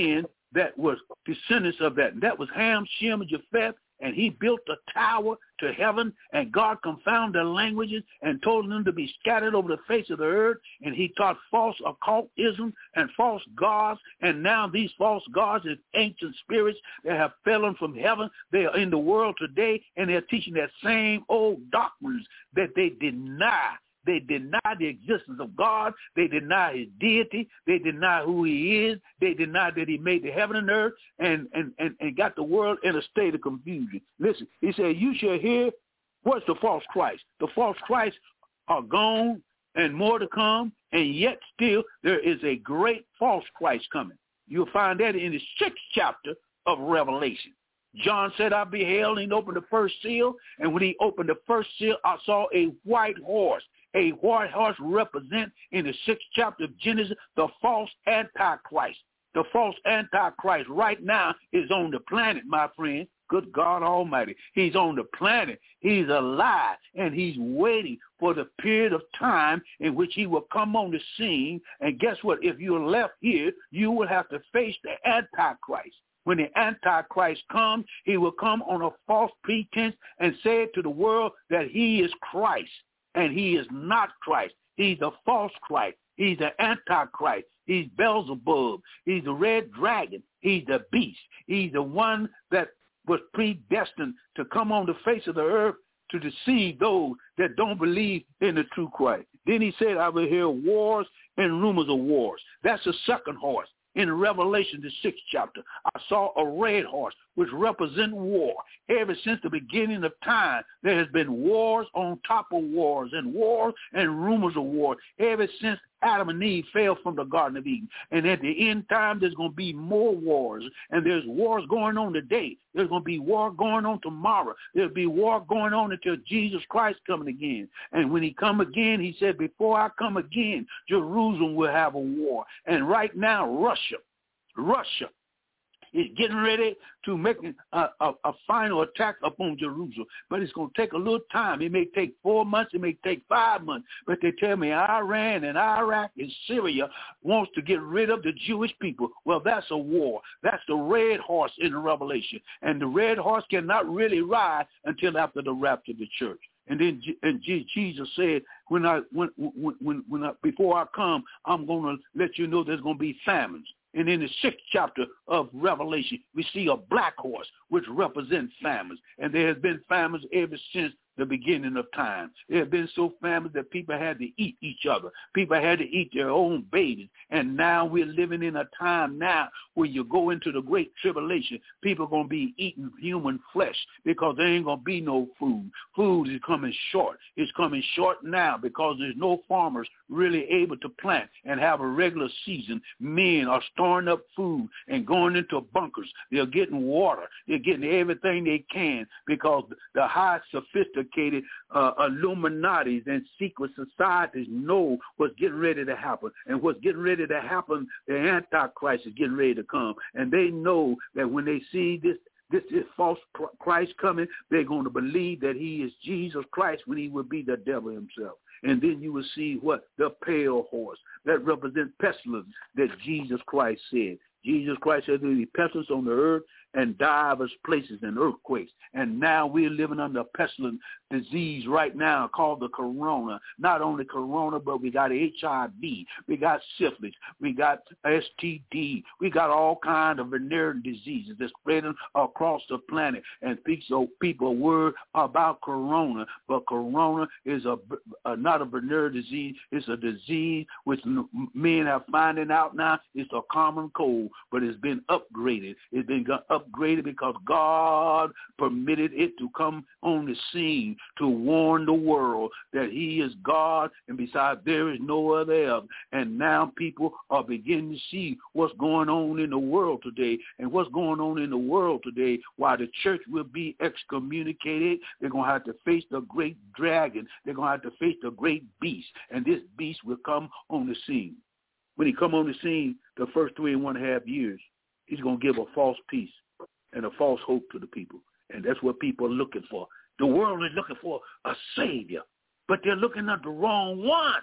that was descendants of that. And that was Ham, Shem, and Japheth. And he built a tower to heaven, and God confounded their languages and told them to be scattered over the face of the earth. And he taught false occultism and false gods. And now these false gods and ancient spirits that have fallen from heaven, they are in the world today, and they're teaching that same old doctrines that they deny. They deny the existence of God. They deny his deity. They deny who he is. They deny that he made the heaven and earth and, and, and, and got the world in a state of confusion. Listen, he said, you shall hear, what's the false Christ? The false Christ are gone and more to come, and yet still there is a great false Christ coming. You'll find that in the sixth chapter of Revelation. John said, I beheld, and he opened the first seal, and when he opened the first seal, I saw a white horse. A white horse represent in the sixth chapter of Genesis the false Antichrist. The false Antichrist right now is on the planet, my friend. Good God Almighty. He's on the planet. He's alive, and he's waiting for the period of time in which he will come on the scene. And guess what? If you're left here, you will have to face the Antichrist. When the Antichrist comes, he will come on a false pretense and say to the world that he is Christ. And he is not Christ. He's a false Christ. He's the Antichrist. He's Beelzebub. He's the red dragon. He's the beast. He's the one that was predestined to come on the face of the earth to deceive those that don't believe in the true Christ. Then he said, I will hear wars and rumors of wars. That's the second horse. In Revelation, the sixth chapter, I saw a red horse, which represents war. Ever since the beginning of time, there has been wars on top of wars and wars and rumors of war. Ever since Adam and Eve fell from the Garden of Eden. And at the end time, there's going to be more wars. And there's wars going on today. There's going to be war going on tomorrow. There'll be war going on until Jesus Christ coming again. And when he come again, he said, before I come again, Jerusalem will have a war. And right now, Russia, Russia is getting ready to make a, a, a final attack upon Jerusalem. But it's going to take a little time. It may take four months. It may take five months. But they tell me Iran and Iraq and Syria wants to get rid of the Jewish people. Well, that's a war. That's the red horse in the Revelation. And the red horse cannot really ride until after the rapture of the church. And then and Jesus said, when I when when when I, before I come, I'm going to let you know there's going to be famines. And in the sixth chapter of Revelation, we see a black horse, which represents famines. And there has been famines ever since the beginning of time. There have been so famines that people had to eat each other. People had to eat their own babies. And now we're living in a time now where you go into the great tribulation, people are going to be eating human flesh because there ain't going to be no food. Food is coming short. It's coming short now because there's no farmers really able to plant and have a regular season. Men are storing up food and going into bunkers. They're getting water. They're getting everything they can because the high sophisticated uh, Illuminatis and secret societies know what's getting ready to happen. And what's getting ready to happen, the Antichrist is getting ready to come. And they know that when they see this This is false Christ coming, they're going to believe that he is Jesus Christ when he will be the devil himself. And then you will see what? The pale horse. That represents pestilence that Jesus Christ said. Jesus Christ said there will be pestilence on the earth and divers places and earthquakes. And now we're living under a pestilent disease right now called the corona. Not only corona, but we got H I V, we got syphilis, we got S T D, we got all kinds of venereal diseases that's spreading across the planet. And so people worry about corona, but corona is a, a not a venereal disease. It's a disease which men are finding out now it's a common cold, but it's been upgraded. It's been upgraded because God permitted it to come on the scene to warn the world that he is God, and besides there is no other else. And now people are beginning to see what's going on in the world today. And what's going on in the world today, while the church will be excommunicated, they're going to have to face the great dragon. They're going to have to face the great beast. And this beast will come on the scene. When he come on the scene, the first three and one half years, he's going to give a false peace and a false hope to the people. And that's what people are looking for. The world is looking for a savior, but they're looking at the wrong one.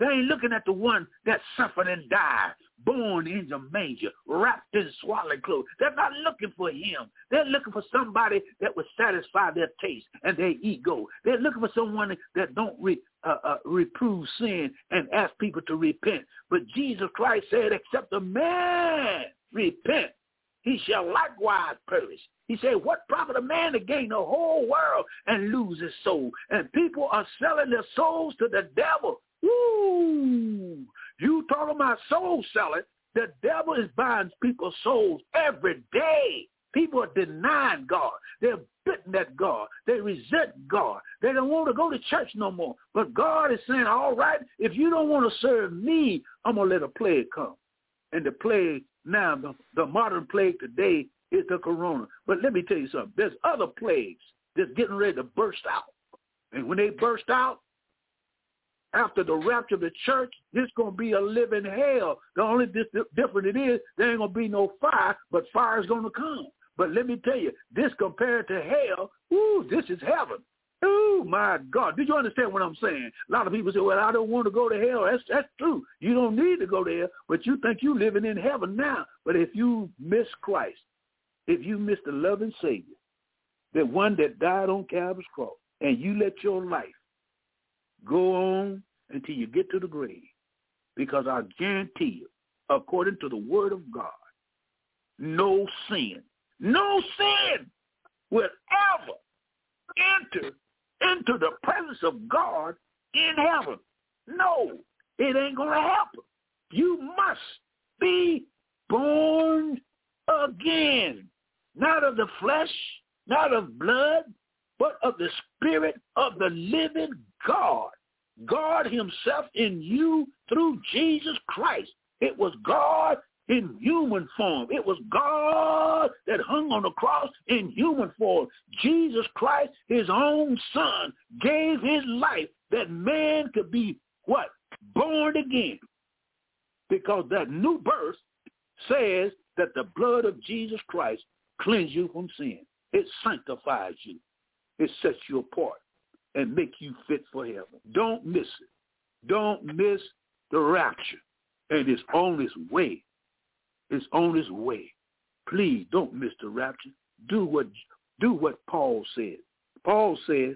They ain't looking at the one that suffered and died, born in the manger, wrapped in swaddling clothes. They're not looking for him. They're looking for somebody that would satisfy their taste and their ego. They're looking for someone that don't re, uh, uh, reprove sin and ask people to repent. But Jesus Christ said, except a man repent, he shall likewise perish. He said, what profit a man to gain the whole world and lose his soul? And people are selling their souls to the devil. Woo! You talking about soul selling? The devil is buying people's souls every day. People are denying God. They're bitten at God. They resent God. They don't want to go to church no more. But God is saying, all right, if you don't want to serve me, I'm going to let a plague come. And the plague now, the, the modern plague today is the corona. But let me tell you something. There's other plagues that's getting ready to burst out. And when they burst out, after the rapture of the church, it's going to be a living hell. The only dis- difference it is, there ain't going to be no fire, but fire is going to come. But let me tell you, this compared to hell, ooh, this is heaven. Oh, my God. Did you understand what I'm saying? A lot of people say, well, I don't want to go to hell. That's, that's true. You don't need to go to hell, but you think you're living in heaven now. But if you miss Christ, if you miss the loving Savior, the one that died on Calvary's cross, and you let your life go on until you get to the grave, because I guarantee you, according to the word of God, no sin, no sin will ever enter into the presence of God in heaven. No, it ain't going to happen. You must be born again, not of the flesh, not of blood, but of the Spirit of the living God. God himself in you through Jesus Christ. It was God in human form. It was God that hung on the cross in human form. Jesus Christ, his own son, gave his life that man could be what? Born again. Because that new birth says that the blood of Jesus Christ cleanses you from sin. It sanctifies you. It sets you apart and make you fit for heaven. Don't miss it. Don't miss the rapture. And it's on its way. It's on its way. Please don't miss the rapture. Do what do what Paul said. Paul said,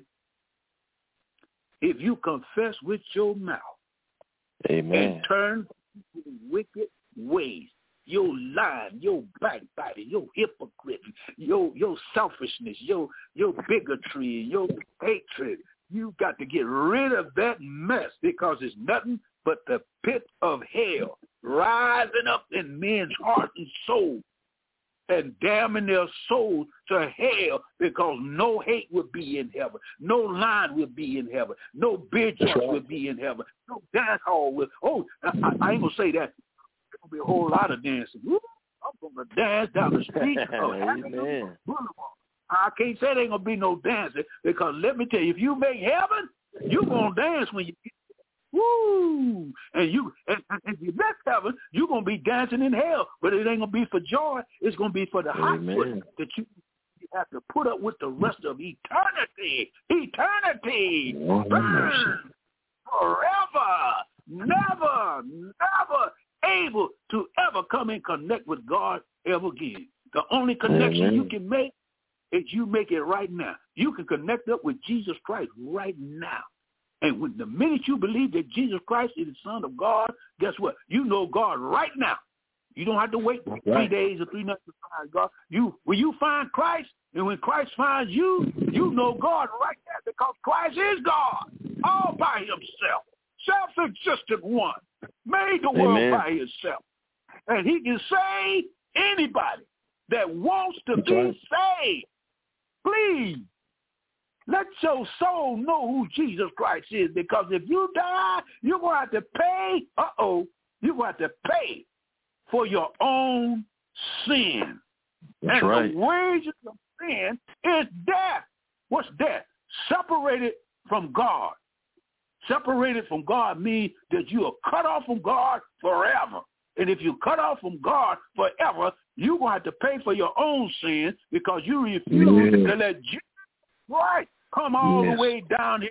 if you confess with your mouth, amen, and turn from wicked ways, your lying, your backbiting, your hypocrisy, your your selfishness, your your bigotry, your hatred, you got to get rid of that mess, because it's nothing but the pit of hell rising up in men's heart and soul and damning their soul to hell, because no hate would be in heaven, no lying would be in heaven, no beer joint right. would be in heaven, no dance hall would. Oh, I, I ain't gonna say that. There'll be a whole lot of dancing. Woo, I'm gonna dance down the street of Amen. Boulevard. I can't say there ain't gonna be no dancing, because let me tell you, if you make heaven, you gonna dance when you get. Woo! And you, and, and if you miss heaven, you're going to be dancing in hell. But it ain't going to be for joy. It's going to be for the hot foot that you, you have to put up with the rest of eternity. Eternity. Burn forever. Never, never able to ever come and connect with God ever again. The only connection Amen. You can make is you make it right now. You can connect up with Jesus Christ right now. And when the minute you believe that Jesus Christ is the Son of God, guess what? You know God right now. You don't have to wait right. three days or three nights to find God. You when you find Christ, and when Christ finds you, you know God right there, because Christ is God all by himself, self-existent one, made the world Amen. By himself. And he can save anybody that wants to That's be right. saved. Please. Let your soul know who Jesus Christ is, because if you die, you're going to have to pay, uh-oh, you're going to have to pay for your own sin. That's and right. the wages of sin is death. What's death? Separated from God. Separated from God means that you are cut off from God forever. And if you're cut off from God forever, you're going to have to pay for your own sin, because you refuse yeah. to let Jesus Christ come all yes. the way down here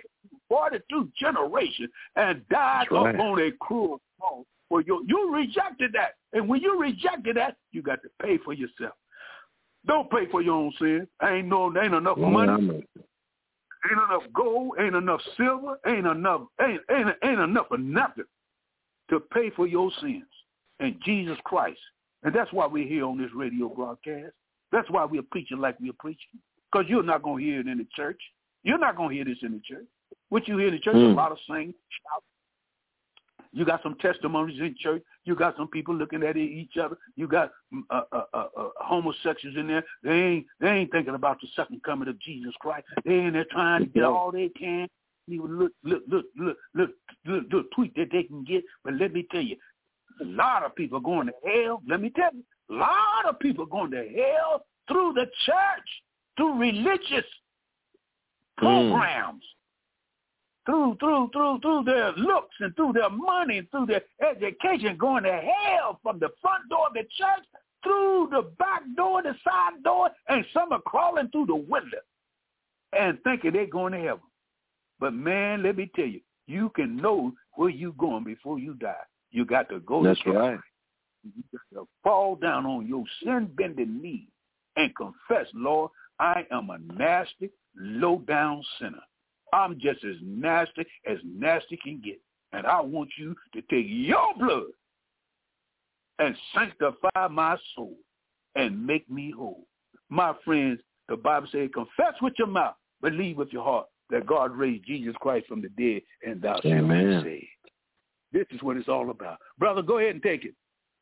forty-two generations and died right. upon a cruel cross. For you, you rejected that. And when you rejected that, you got to pay for yourself. Don't pay for your own sin. Ain't no, ain't enough yeah, money. Ain't enough gold. Ain't enough silver. Ain't enough, ain't, ain't, ain't enough of nothing to pay for your sins. And Jesus Christ. And that's why we're here on this radio broadcast. That's why we're preaching like we're preaching. Because you're not going to hear it in the church. You're not going to hear this in the church. What you hear in the church mm. is a lot of singing, shout. You got some testimonies in church. You got some people looking at each other. You got uh, uh, uh, uh, homosexuals in there. They ain't they ain't thinking about the second coming of Jesus Christ. They in there trying to get all they can. Even look, look, look, look, look, look, look, tweet that they can get. But let me tell you, a lot of people are going to hell. Let me tell you, a lot of people are going to hell through the church, through religious programs. Mm. Through, through, through, through their looks and through their money and through their education, going to hell from the front door of the church, through the back door, the side door, and some are crawling through the window and thinking they're going to heaven. But, man, let me tell you, you can know where you're going before you die. You got to go That's to church. right. You got to fall down on your sin-bending knee and confess, Lord, I am a nasty, low-down sinner. I'm just as nasty as nasty can get. And I want you to take your blood and sanctify my soul and make me whole. My friends, the Bible says, confess with your mouth, believe with your heart that God raised Jesus Christ from the dead, and thou shalt be saved. This is what it's all about. Brother, go ahead and take it.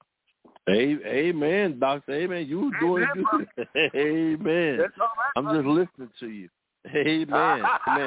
Amen, Doctor. Amen. You doing good. Amen. That's all right, I'm just listening to you. Amen. Amen.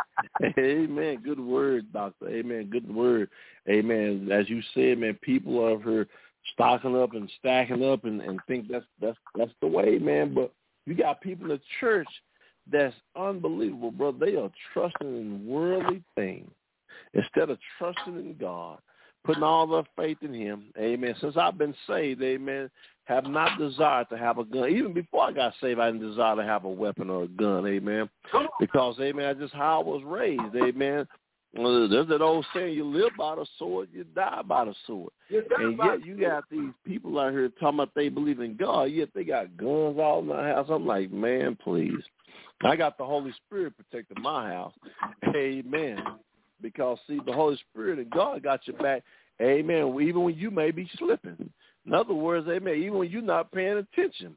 Amen. Good word, Doctor. Amen. Good word. Amen. As you said, man, people are here stocking up and stacking up and, and think that's that's that's the way, man. But you got people in the church that's unbelievable, bro. They are trusting in worldly things instead of trusting in God, putting all their faith in him. Amen. Since I've been saved, amen, have not desired to have a gun. Even before I got saved, I didn't desire to have a weapon or a gun, amen. Because, amen, that's just how I was raised, amen. There's that old saying, you live by the sword, you die by the sword. And yet you got these people out here talking about they believe in God, yet they got guns all in their house. I'm like, man, please. I got the Holy Spirit protecting my house. Amen. Because, see, the Holy Spirit and God got your back. Amen. Even when you may be slipping. In other words, amen, even when you're not paying attention.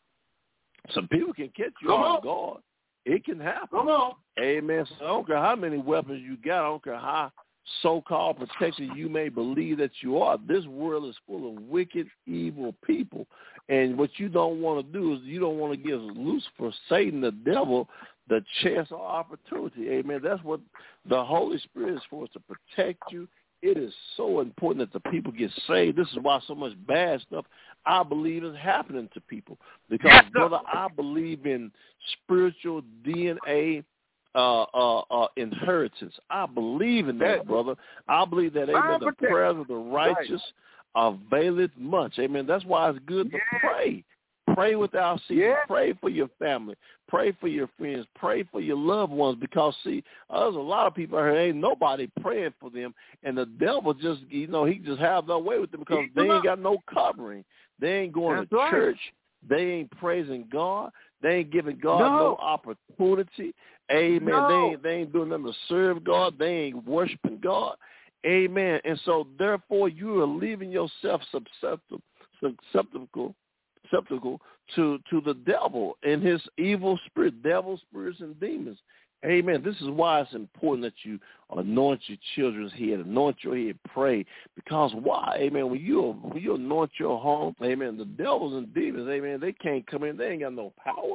Some people can catch you off guard. It can happen. Come on. Amen. So I don't care how many weapons you got. I don't care how so-called protected you may believe that you are. This world is full of wicked, evil people. And what you don't want to do is you don't want to give Lucifer, Satan, the devil, the chance or opportunity. Amen. That's what the Holy Spirit is for, is to protect you. It is so important that the people get saved. This is why so much bad stuff, I believe, is happening to people. Because, brother, I believe in spiritual D N A uh, uh, uh, inheritance. I believe in that, brother. I believe that, amen, the prayers of the righteous availeth much. Amen. That's why it's good to pray. Pray without ceasing. Yeah. Pray for your family. Pray for your friends. Pray for your loved ones. Because, see, uh, there's a lot of people out here, ain't nobody praying for them. And the devil just, you know, he just have no way with them because they ain't got no covering. They ain't going That's to right. church. They ain't praising God. They ain't giving God no, no opportunity. Amen. No. They ain't, they ain't doing nothing to serve God. They ain't worshiping God. Amen. And so, therefore, you are leaving yourself susceptible, susceptible susceptible to, to the devil and his evil spirit, devil spirits and demons. Amen. This is why it's important that you anoint your children's head, anoint your head, pray. Because why? Amen. When you when you anoint your home, amen, the devils and demons, amen, they can't come in. They ain't got no power.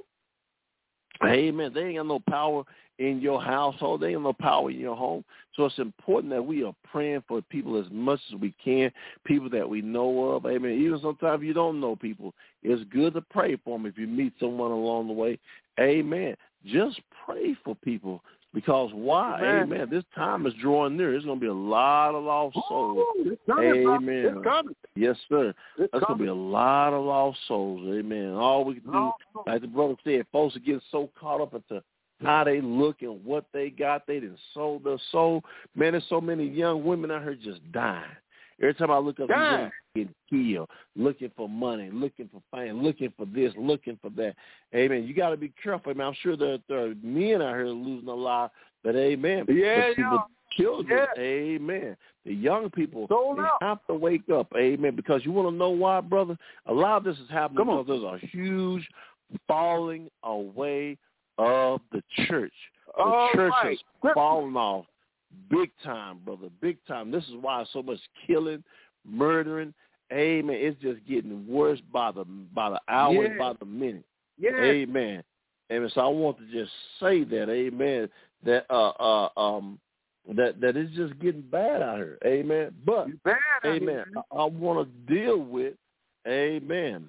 Amen. They ain't got no power in your household. They ain't no power in your home. So it's important that we are praying for people as much as we can, people that we know of. Amen. Even sometimes you don't know people. It's good to pray for them if you meet someone along the way. Amen. Just pray for people. Because why? Amen. Amen. This time is drawing near. There's going to be a lot of lost souls. Ooh, it's coming, amen. It's coming. Yes, sir. It's There's going to be a lot of lost souls. Amen. All we can do, no, no. like the brother said, folks are getting so caught up into how they look and what they got. They done sold their soul. Man, there's so many young women out here just dying. Every time I look up, they're getting killed, looking for money, looking for fame, looking for this, looking for that. Amen. You got to be careful. I mean, I'm sure there, there are men out here losing a lot, but amen. Yeah, but yeah. Children, yeah. amen. The young people, Sold they out. have to wake up, amen, because you want to know why, brother? A lot of this is happening because there's a huge falling away of the church. The All church right. is falling off big time, brother, big time. This is why so much killing, murdering, amen. It's just getting worse by the by the hour, yeah. by the minute. Yeah. Amen. Amen. So I want to just say that, amen, that uh uh um that that it's just getting bad out here. Amen. But bad amen. I, I want to deal with, amen.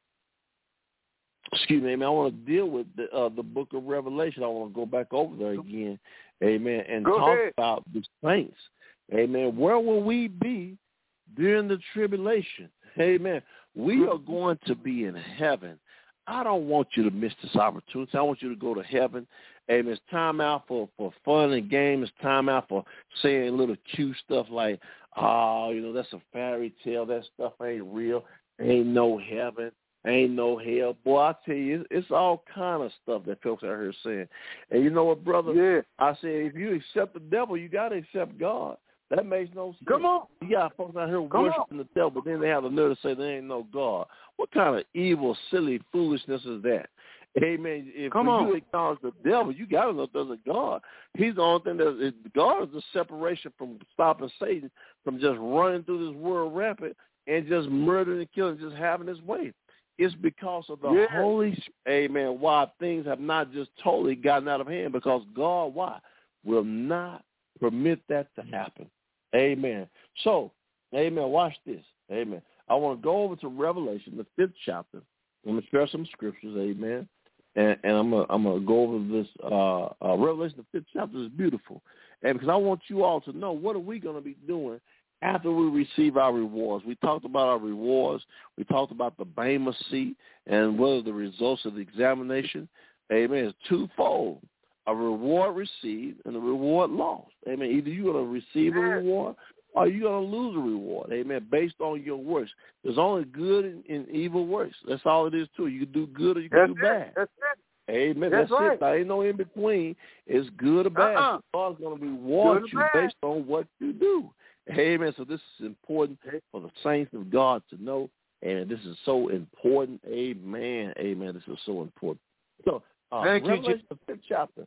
Excuse me, amen. I want to deal with the uh, the book of Revelation. I want to go back over there again, amen, and go talk ahead. about the saints. Amen. Where will we be during the tribulation? Amen. We are going to be in heaven. I don't want you to miss this opportunity. I want you to go to heaven. Amen. It's time out for, for fun and games. It's time out for saying little cute stuff like, oh, you know, that's a fairy tale. That stuff ain't real. Ain't no heaven. Ain't no hell. Boy, I tell you, it's, it's all kind of stuff that folks out here saying. And you know what, brother? Yeah. I said, if you accept the devil, you got to accept God. That makes no sense. Come on. You got folks out here Come worshiping on. the devil, but then they have the nerve to say there ain't no God. What kind of evil, silly foolishness is that? Amen. If Come you on. acknowledge the devil, you got to know there's a God. He's the only thing that is, God is the separation from stopping Satan from just running through this world rampant and just murdering and killing, just having his way. It's because of the yeah. Holy Spirit, amen, why things have not just totally gotten out of hand, because God, why, will not permit that to happen. Amen. So, amen, watch this. Amen. I want to go over to Revelation, the fifth chapter. I'm going to share some scriptures, amen, and, and I'm going I'm to go over this. Uh, uh, Revelation, the fifth chapter is beautiful, and because I want you all to know what are we going to be doing after we receive our rewards. We talked about our rewards. We talked about the Bema seat and what are the results of the examination. Amen. It's twofold. A reward received and a reward lost. Amen. Either you're going to receive a reward or you're going to lose a reward. Amen. Based on your works. There's only good and, and evil works. That's all it is to it. You can do good or you can That's do bad. It. That's it. Amen. That's, That's right. it. There ain't no in between. It's good or bad. Uh-uh. God's going to reward you bad. based on what you do. Amen. So this is important for the saints of God to know, and this is so important. Amen. Amen. This is so important. So, uh, Thank Revelation, you, the fifth chapter.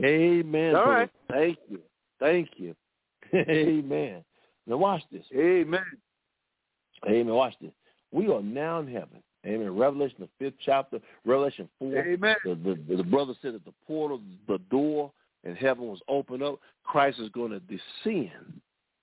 Amen. All right. Thank you. Thank you. Amen. Now watch this. Amen. Amen. Watch this. We are now in heaven. Amen. Revelation, the fifth chapter. Revelation four. Amen. The, the, the brother said that the portal, the door in heaven was opened up. Christ is going to descend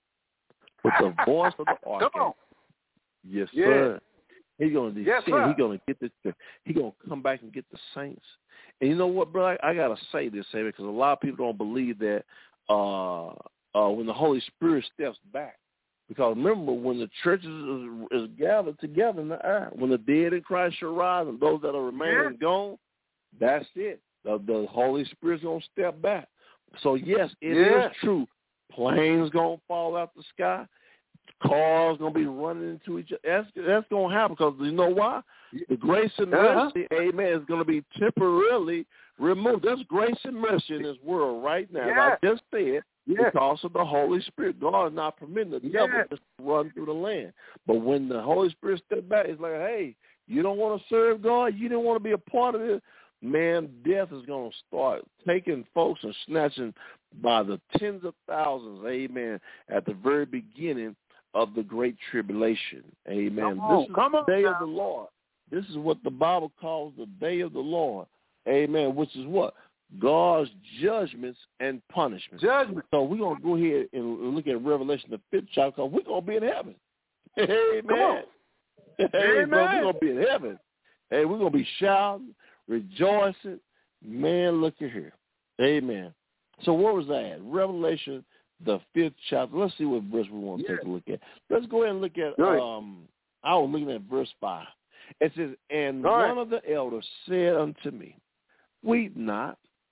with the voice of the archangel. Come on. Yes, yeah. sir. He's going to descend. Yes, sir. He's going to get this. He's going to come back and get the saints. And you know what, bro? I, I got to say this, hey, because a lot of people don't believe that uh, uh, when the Holy Spirit steps back. Because remember, when the church is, is gathered together in the air, when the dead in Christ shall rise and those that are remaining yeah. gone, that's it. The, the Holy Spirit's going to step back. So, yes, it yeah. is true. Planes going to fall out the sky. Cars going to be running into each other. That's, that's going to happen because you know why? The grace and mercy, uh-huh. amen, is going to be temporarily removed. There's grace and mercy in this world right now. Yeah. As I just said, yeah. because of the Holy Spirit. God is not permitting the yeah. devil just to run through the land. But when the Holy Spirit steps back, it's like, hey, you don't want to serve God? You didn't want to be a part of this? Man, death is going to start taking folks and snatching by the tens of thousands, amen, at the very beginning of the Great Tribulation. Amen. Come on, this is come on the day now. of the Lord. This is what the Bible calls the day of the Lord. Amen. Which is what? God's judgments and punishments. Judgment. So we're going to go ahead and look at Revelation, the fifth chapter, because we're going to be in heaven. Amen. Come on. Hey, Amen. bro, we're going to be in heaven. Hey, we're going to be shouting, rejoicing. Man, look at here. Amen. So where was that at? Revelation, the fifth chapter. Let's see what verse we want to yeah. take a look at. Let's go ahead and look at, um, I was looking at verse five. It says, and All one right. of the elders said unto me, weep not.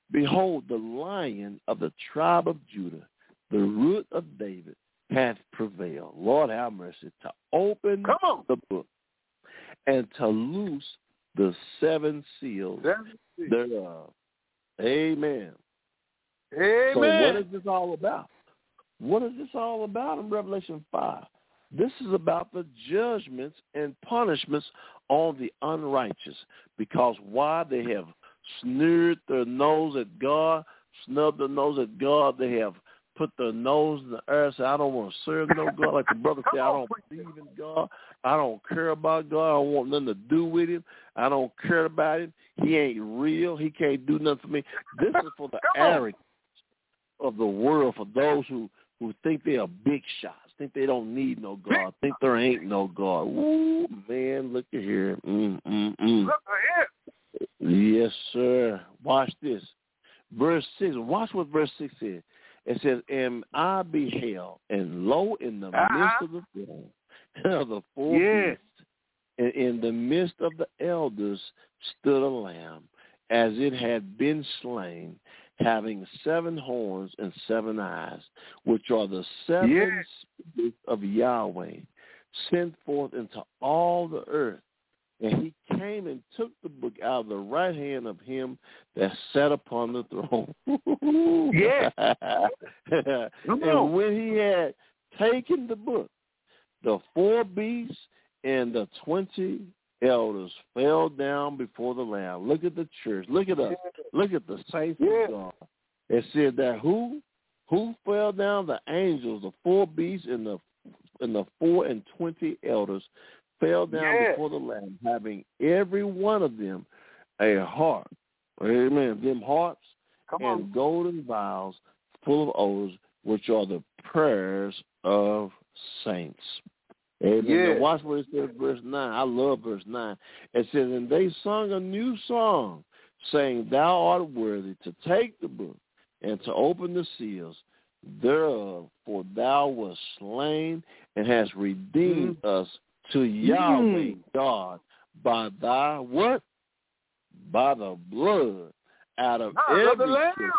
Behold, the Lion of the tribe of Judah, the Root of David, hath prevailed. Lord have mercy, to open the book and to loose the seven seals thereof. Amen. Amen. So what is this all about? What is this all about in Revelation five? This is about the judgments and punishments on the unrighteous. Because why? They have sneered their nose at God, snubbed their nose at God. They have put their nose in the earth, say, I don't want to serve no God. Like the brother said, I don't believe in God. I don't care about God. I don't want nothing to do with him. I don't care about him. He ain't real. He can't do nothing for me. This is for the arrogance of the world, for those who, who think they are big shots, think they don't need no God, think there ain't no God. Woo, man, look at here. Mm, mm, mm. Look at here. Yes, sir. Watch this. Verse six. Watch what verse six says. It says, and I beheld, and lo, in the uh-huh. midst of the throne, of the four yes. beasts, and in the midst of the elders stood a lamb, as it had been slain, having seven horns and seven eyes, which are the seven yes. spirits of Yahweh, sent forth into all the earth. And he came and took the book out of the right hand of him that sat upon the throne. Yeah. And when he had taken the book, the four beasts and the twenty elders fell down before the Lamb. Look at the church. Look at us. Look at the saints yeah. of God. It said that who? Who fell down? The angels, the four beasts and the and the four and twenty elders fell down yeah. before the Lamb, having every one of them a harp. Amen. Them harps Come and on. golden vials full of odors, which are the prayers of saints. Amen. Yeah. Now watch what it says, verse nine. I love verse nine. It says, and they sung a new song, saying, Thou art worthy to take the book and to open the seals thereof, for thou wast slain and hast redeemed mm. us to Yahweh mm. God by thy what? By the blood out of ah, every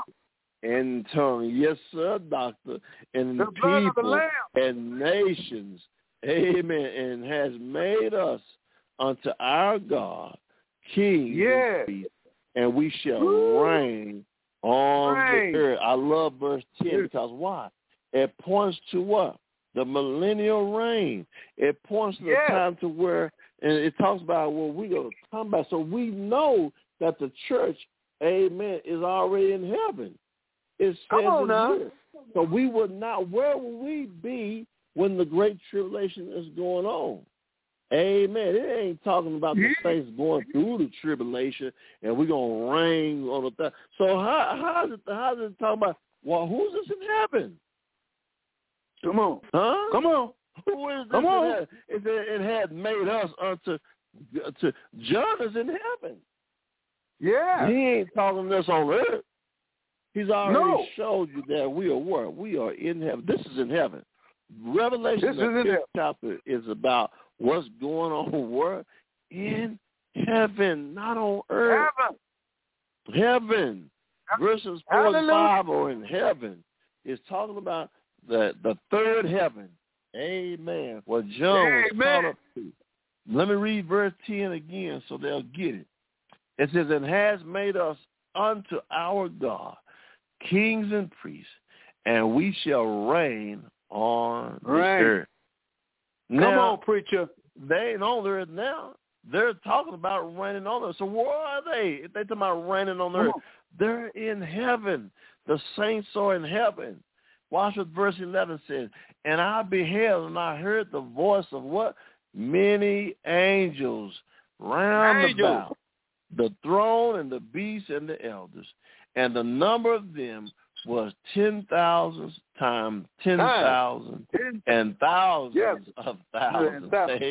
and tongue. Yes, sir, doctor. And the people and nations. Amen. And has made us unto our God kings yeah. and, and we shall Woo. reign on reign. the earth. I love verse ten yeah. because why? It points to what? The millennial reign. It points to yes. the time to where, and it talks about what we're going to come back. So we know that the church, amen, is already in heaven. It come on now. Here. So we would not, where will we be when the great tribulation is going on? Amen. It ain't talking about the saints going through the tribulation and we're going to reign on the th- So how, how, is it, how is it talking about, well, who's this in heaven? Come on. Huh? Come on. Who is this? Come on. It, it, it had made us unto to John is in heaven. Yeah. He ain't talking this on earth. He's already no. showed you that we are what? We are in heaven. This is in heaven. Revelation the fifth chapter is about what's going on where? In heaven, not on earth. Heaven. Heaven. Verses four and five are in heaven. It's talking about the the third heaven. Amen. What John Amen. was caught up to. Let me read verse ten again so they'll get it. It says, and has made us unto our God kings and priests, and we shall reign on the right. earth. Come now, on, preacher. They ain't on the earth now. They're talking about reigning on the earth. So where are they? If they're talking about reigning on the Come earth, on. they're in heaven. The saints are in heaven. Watch what verse eleven says. And I beheld and I heard the voice of what? Many angels round angels. about the throne and the beasts and the elders. And the number of them was ten thousands times ten thousand and thousands yes. of thousands.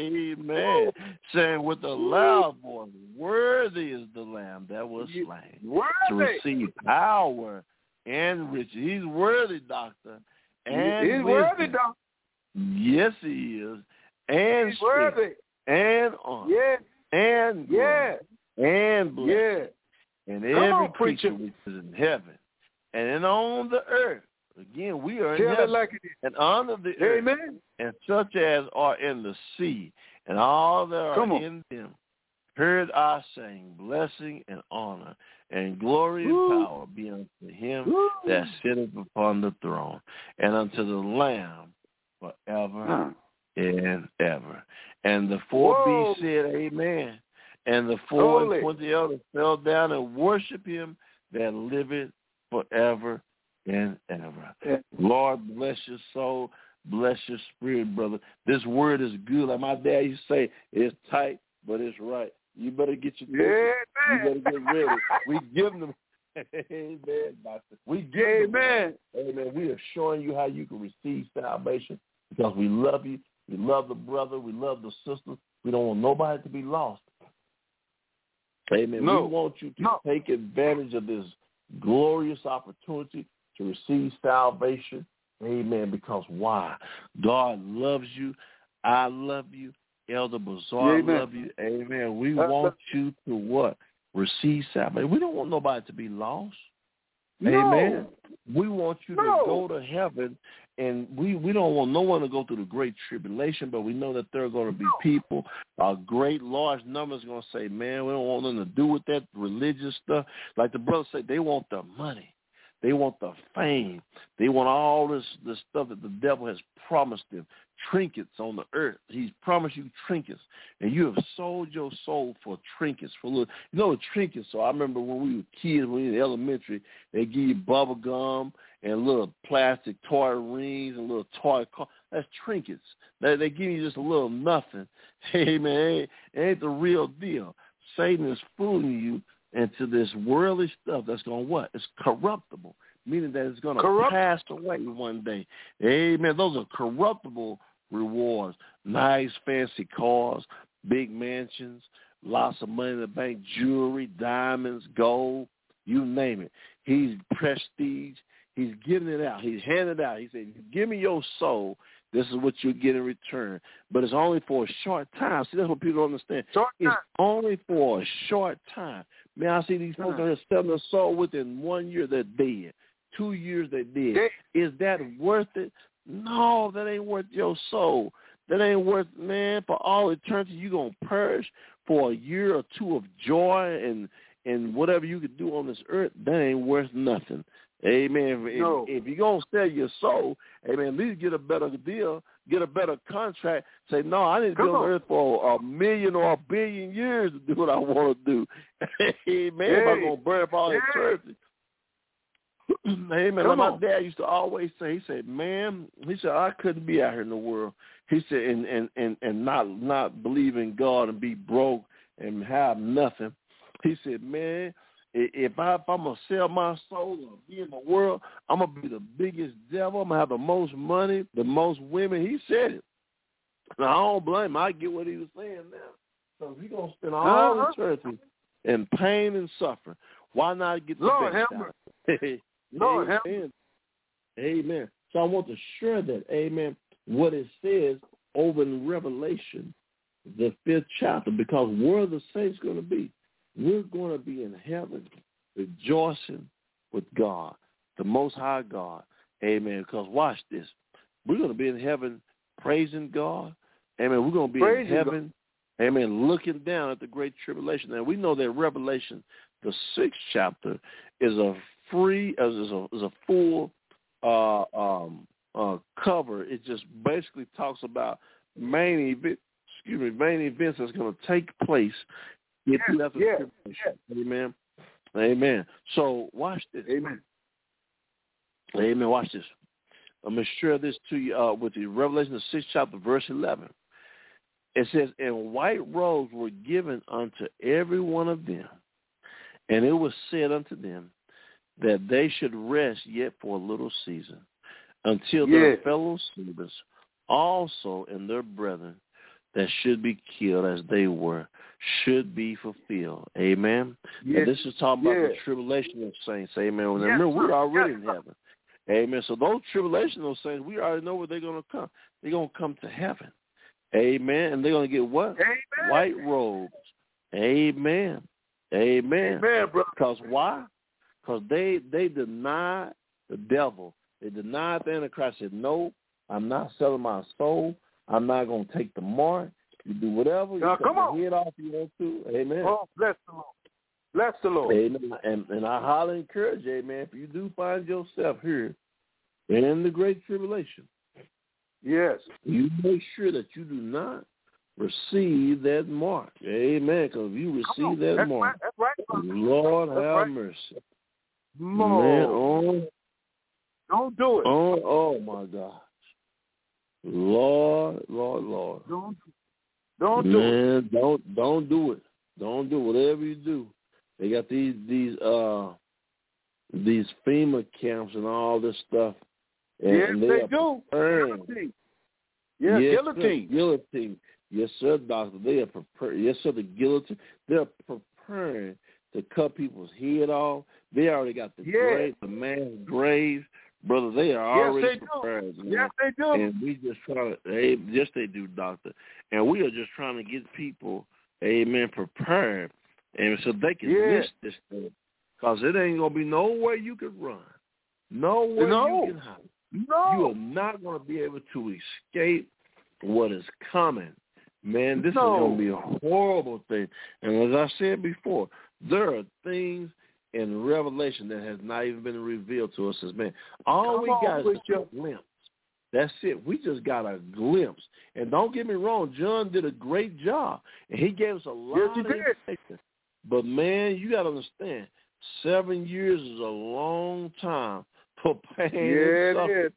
Amen. Saying with a loud voice, worthy is the Lamb that was slain worthy. to receive power and riches. He's worthy, doctor. And He's wisdom. worthy, doctor. Yes, he is. And He's worthy. And honor. Yes. And glory. Yes. And blessing. Yes. and Come every on, creature preacher. which is in heaven, and then on the earth. Again, we are in Tell heaven, it like it is. and under the Amen. earth, and such as are in the sea, and all that are in them. Heard I saying, blessing and honor, and glory and Woo. power be unto him Woo. that sitteth upon the throne, and unto the Lamb forever Huh. and ever. And the four Whoa. beasts said, Amen. And the four Holy. and twenty elders fell down and worshiped him that liveth forever and ever. Yeah. Lord, bless your soul. Bless your spirit, brother. This word is good. Like my dad used to say, it's tight, but it's right. You better get your Yeah, you better get ready. We give them, amen, doctor. We give Amen. them, amen. We are showing you how you can receive salvation because we love you. We love the brother. We love the sister. We don't want nobody to be lost. Amen. No. We want you to No. take advantage of this glorious opportunity to receive salvation. Amen. Because why? God loves you. I love you. Elder Bazaar Amen. love you. Amen. We Uh, want you to what? Receive salvation. We don't want nobody to be lost. No. Amen. We want you No. to go to heaven, and we, we don't want no one to go through the great tribulation, but we know that there are going to be No. people, a great large number is going to say, man, we don't want nothing to do with that religious stuff. Like the brother said, they want the money. They want the fame. They want all this, this stuff that the devil has promised them, trinkets on the earth. He's promised you trinkets, and you have sold your soul for trinkets. For little, you know, trinkets. So I remember when we were kids, when we were in elementary, they give you bubble gum and little plastic toy rings and little toy car. That's trinkets. They, they give you just a little nothing. Hey, man, it ain't, it ain't the real deal. Satan is fooling you into this worldly stuff that's going to what? It's corruptible, meaning that it's going to Corrupt- pass away one day. Amen. Those are corruptible rewards. Nice, fancy cars, big mansions, lots of money in the bank, jewelry, diamonds, gold, you name it. He's prestige. He's giving it out. He's handing it out. He said, give me your soul. This is what you get in return. But it's only for a short time. See, that's what people don't understand. Short time. It's only for a short time. Man, I see these folks out here selling their soul within one year, they're dead. Two years, they're dead. Yeah. Is that worth it? No, that ain't worth your soul. That ain't worth, man, for all eternity, you're going to perish for a year or two of joy and, and whatever you could do on this earth. That ain't worth nothing. Amen. If, No. if, if you're going to sell your soul, amen, at least get a better deal, get a better contract. Say, no, I need to be on earth for a million or a billion years to do what I want to do. Amen. Hey. If I'm going to burn up all Hey. eternity. Amen. Like my dad used to always say, he said, man, he said, I couldn't be out here in the world. He said, and, and, and, and not, not believe in God and be broke and have nothing. He said, man, If, I, if I'm going to sell my soul or be in the world, I'm going to be the biggest devil. I'm going to have the most money, the most women. He said it. And I don't blame him. I get what he was saying now. So if you're going to spend all uh-huh. eternity in pain and suffering, why not get the Lord best help out of it? Lord help Amen. Amen. So I want to share that, amen, what it says over in Revelation, the fifth chapter, because where are the saints going to be? We're going to be in heaven rejoicing with God, the Most High God. Amen. Because watch this. We're going to be in heaven praising God. Amen. We're going to be praising in heaven, God. Amen, looking down at the great tribulation. And we know that Revelation, the sixth chapter, is a free, is a, is a full uh, um, uh, cover. It just basically talks about main event, excuse me, main events that's going to take place. If you have yeah, yeah. Amen. Amen. So watch this. Amen. Amen. Watch this. I'm going to share this to you uh, with you. Revelation, the sixth chapter, verse eleven. It says, and white robes were given unto every one of them, and it was said unto them that they should rest yet for a little season, until yeah. their fellow servants also and their brethren that should be killed as they were, should be fulfilled. Amen. Yes. And this is talking about yes. the tribulation of saints. Amen. Yes, remember, sir. we're already yes, in heaven. Amen. So those tribulation of saints, we already know where they're going to come. They're going to come to heaven. Amen. And they're going to get what? Amen. White robes. Amen. Amen. Amen, brother. Because why? Because they, they denied the devil. They denied the Antichrist. Said, no, I'm not selling my soul. I'm not going to take the mark. You do whatever. You now, cut come your on. head off if you want to. Amen. Oh, bless the Lord. Bless the Lord. Amen. And, and I highly encourage you, amen, if you do find yourself here in the Great Tribulation, yes, you make sure that you do not receive that mark. Amen. Because if you receive that that's mark, right. That's right. Lord that's have right. mercy. No. Man, oh, don't do it. oh, oh, my gosh. Lord, Lord, Lord. Don't, don't Man, do it. don't, don't do it. Don't do whatever you do. They got these these uh these FEMA camps and all this stuff. And, yes, and they, they are do. Preparing. Yeah, yes, guillotine. Sir, guillotine. Yes, sir, doctor. They are preparing. Yes, sir, the guillotine. They're preparing to cut people's head off. They already got the yes. grave, the mass graves. Brother, they are yes, already they prepared. Do. Man. Yes, they do. And we just trying to, they, yes, they do, doctor. And we are just trying to get people, amen, prepared. And so they can yeah. miss this thing. Because it ain't going to be nowhere you can run. Nowhere no. you can hide. No. You are not going to be able to escape what is coming. Man, this no. is going to be a horrible thing. And as I said before, there are things in Revelation that has not even been revealed to us as man. All Come we on, got is a glimpse. That's it. We just got a glimpse. And don't get me wrong, John did a great job. And he gave us a lot yes, of information. But, man, you got to understand, seven years is a long time for pain yeah, and suffering.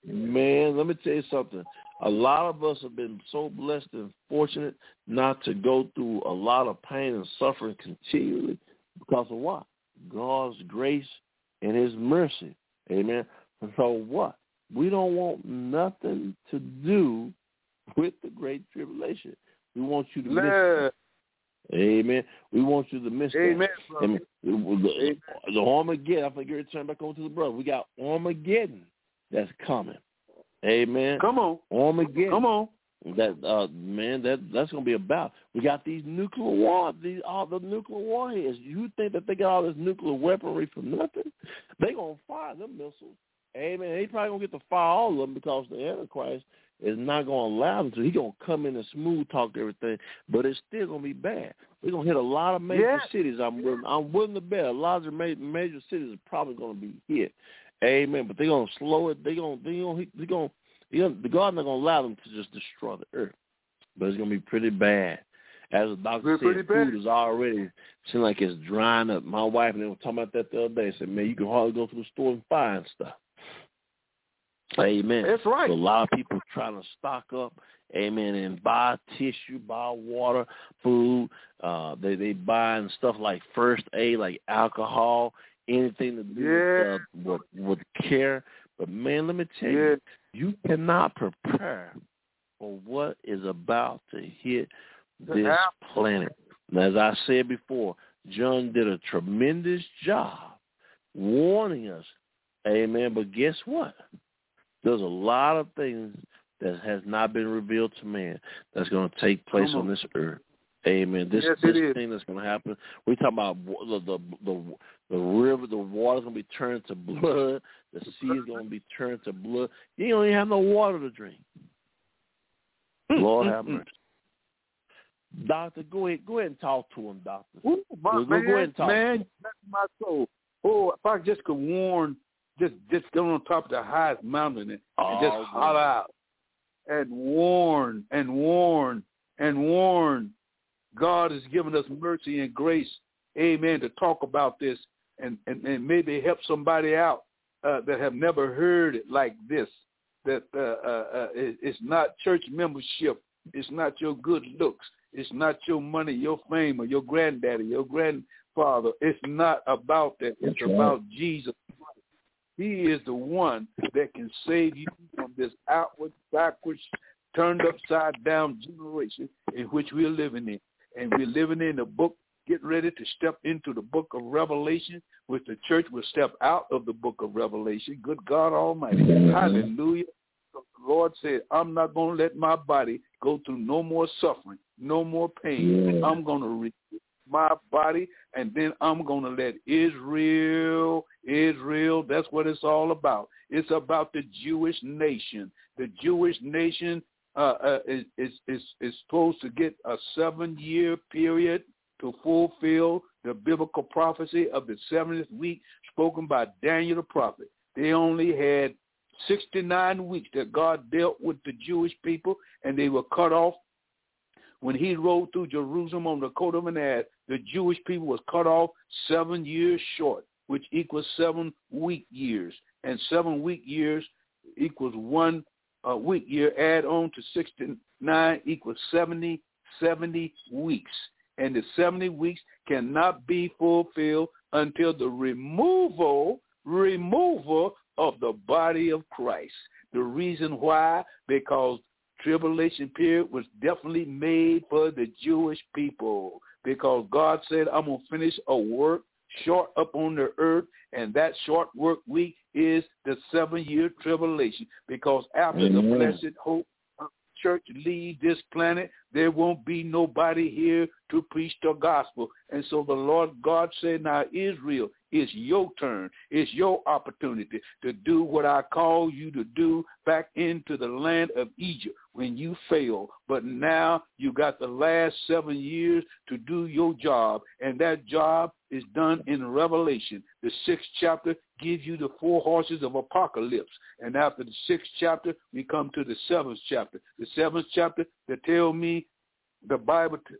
Man, let me tell you something. A lot of us have been so blessed and fortunate not to go through a lot of pain and suffering continually because of what? God's grace and his mercy. Amen. And so what? We don't want nothing to do with the Great Tribulation. We want you to miss it. Amen. We want you to miss Amen, that. Amen. The, the Armageddon, I forget to turn back over to the brother. We got Armageddon that's coming. Amen. Come on. Armageddon. Come on. That uh man, that that's gonna be about. We got these nuclear war, these all the nuclear warheads. You think that they got all this nuclear weaponry for nothing? They gonna fire them missiles. Amen. They probably gonna get to fire all of them because the Antichrist is not gonna allow them to. He gonna come in and smooth talk everything, but it's still gonna be bad. We're gonna hit a lot of major yeah. cities. I'm willing, I'm willing to bet a lot of the major, major cities are probably gonna be hit. Amen. But they're gonna slow it. They gonna they gonna they gonna the God not gonna allow them to just destroy the earth, but it's gonna be pretty bad. As the doctor We're said, food is already seem like it's drying up. My wife and they were talking about that the other day. Said, man, you can hardly go to the store and find stuff. Amen. That's right. So a lot of people trying to stock up. Amen. And buy tissue, buy water, food. Uh, they they buying stuff like first aid, like alcohol, anything to do yeah. with, uh, with with care. But man, let me tell yeah. you, you cannot prepare for what is about to hit this planet. And as I said before, John did a tremendous job warning us. Amen. But guess what? There's a lot of things that has not been revealed to man that's going to take place on. on this earth. Amen. This yes, this thing that's going to happen. We talk about the the the, the river, the water's going to be turned to blood. The sea is going to be turned to blood. You don't even have no water to drink. Lord have mercy. Doctor, go ahead, go ahead and talk to him, doctor. Ooh, my, go, man, go ahead and talk. Man, that's my soul. Oh, if I just could warn, just just go on top of the highest mountain and, oh, and just holler out and warn and warn and warn. God has given us mercy and grace, amen, to talk about this and, and, and maybe help somebody out uh, that have never heard it like this, that uh, uh, uh, it, it's not church membership. It's not your good looks. It's not your money, your fame, or your granddaddy, your grandfather. It's not about that. It's That's about right. Jesus Christ. He is the one that can save you from this outward, backwards, turned upside down generation in which we're living in. And we're living in the book, get ready to step into the book of Revelation, which the church will step out of the book of Revelation. Good God Almighty. Hallelujah. So the Lord said, I'm not going to let my body go through no more suffering, no more pain. Yeah. I'm going to re- my body, and then I'm going to let Israel, Israel, that's what it's all about. It's about the Jewish nation. The Jewish nation uh, uh, is, is, is, is supposed to get a seven-year period to fulfill the biblical prophecy of the seventieth week spoken by Daniel the prophet. They only had sixty-nine weeks that God dealt with the Jewish people, and they were cut off. When he rode through Jerusalem on the coat of an ass, the Jewish people was cut off seven years short, which equals seven week years. And seven week years equals one uh, week year. Add on to sixty-nine equals seventy, seventy weeks. And the seventy weeks cannot be fulfilled until the removal, removal of the body of Christ. The reason why, because tribulation period was definitely made for the Jewish people, because God said, I'm going to finish a work short up on the earth, and that short work week is the seven-year tribulation, because after Amen. the blessed hope church leave this planet, there won't be nobody here to preach the gospel. And so the Lord God said, now Israel, it's your turn. It's your opportunity to do what I call you to do back into the land of Egypt when you failed. But now you got the last seven years to do your job, and that job is done in Revelation. The sixth chapter gives you the four horses of apocalypse. And after the sixth chapter, we come to the seventh chapter. The seventh chapter that tell me, the Bible t-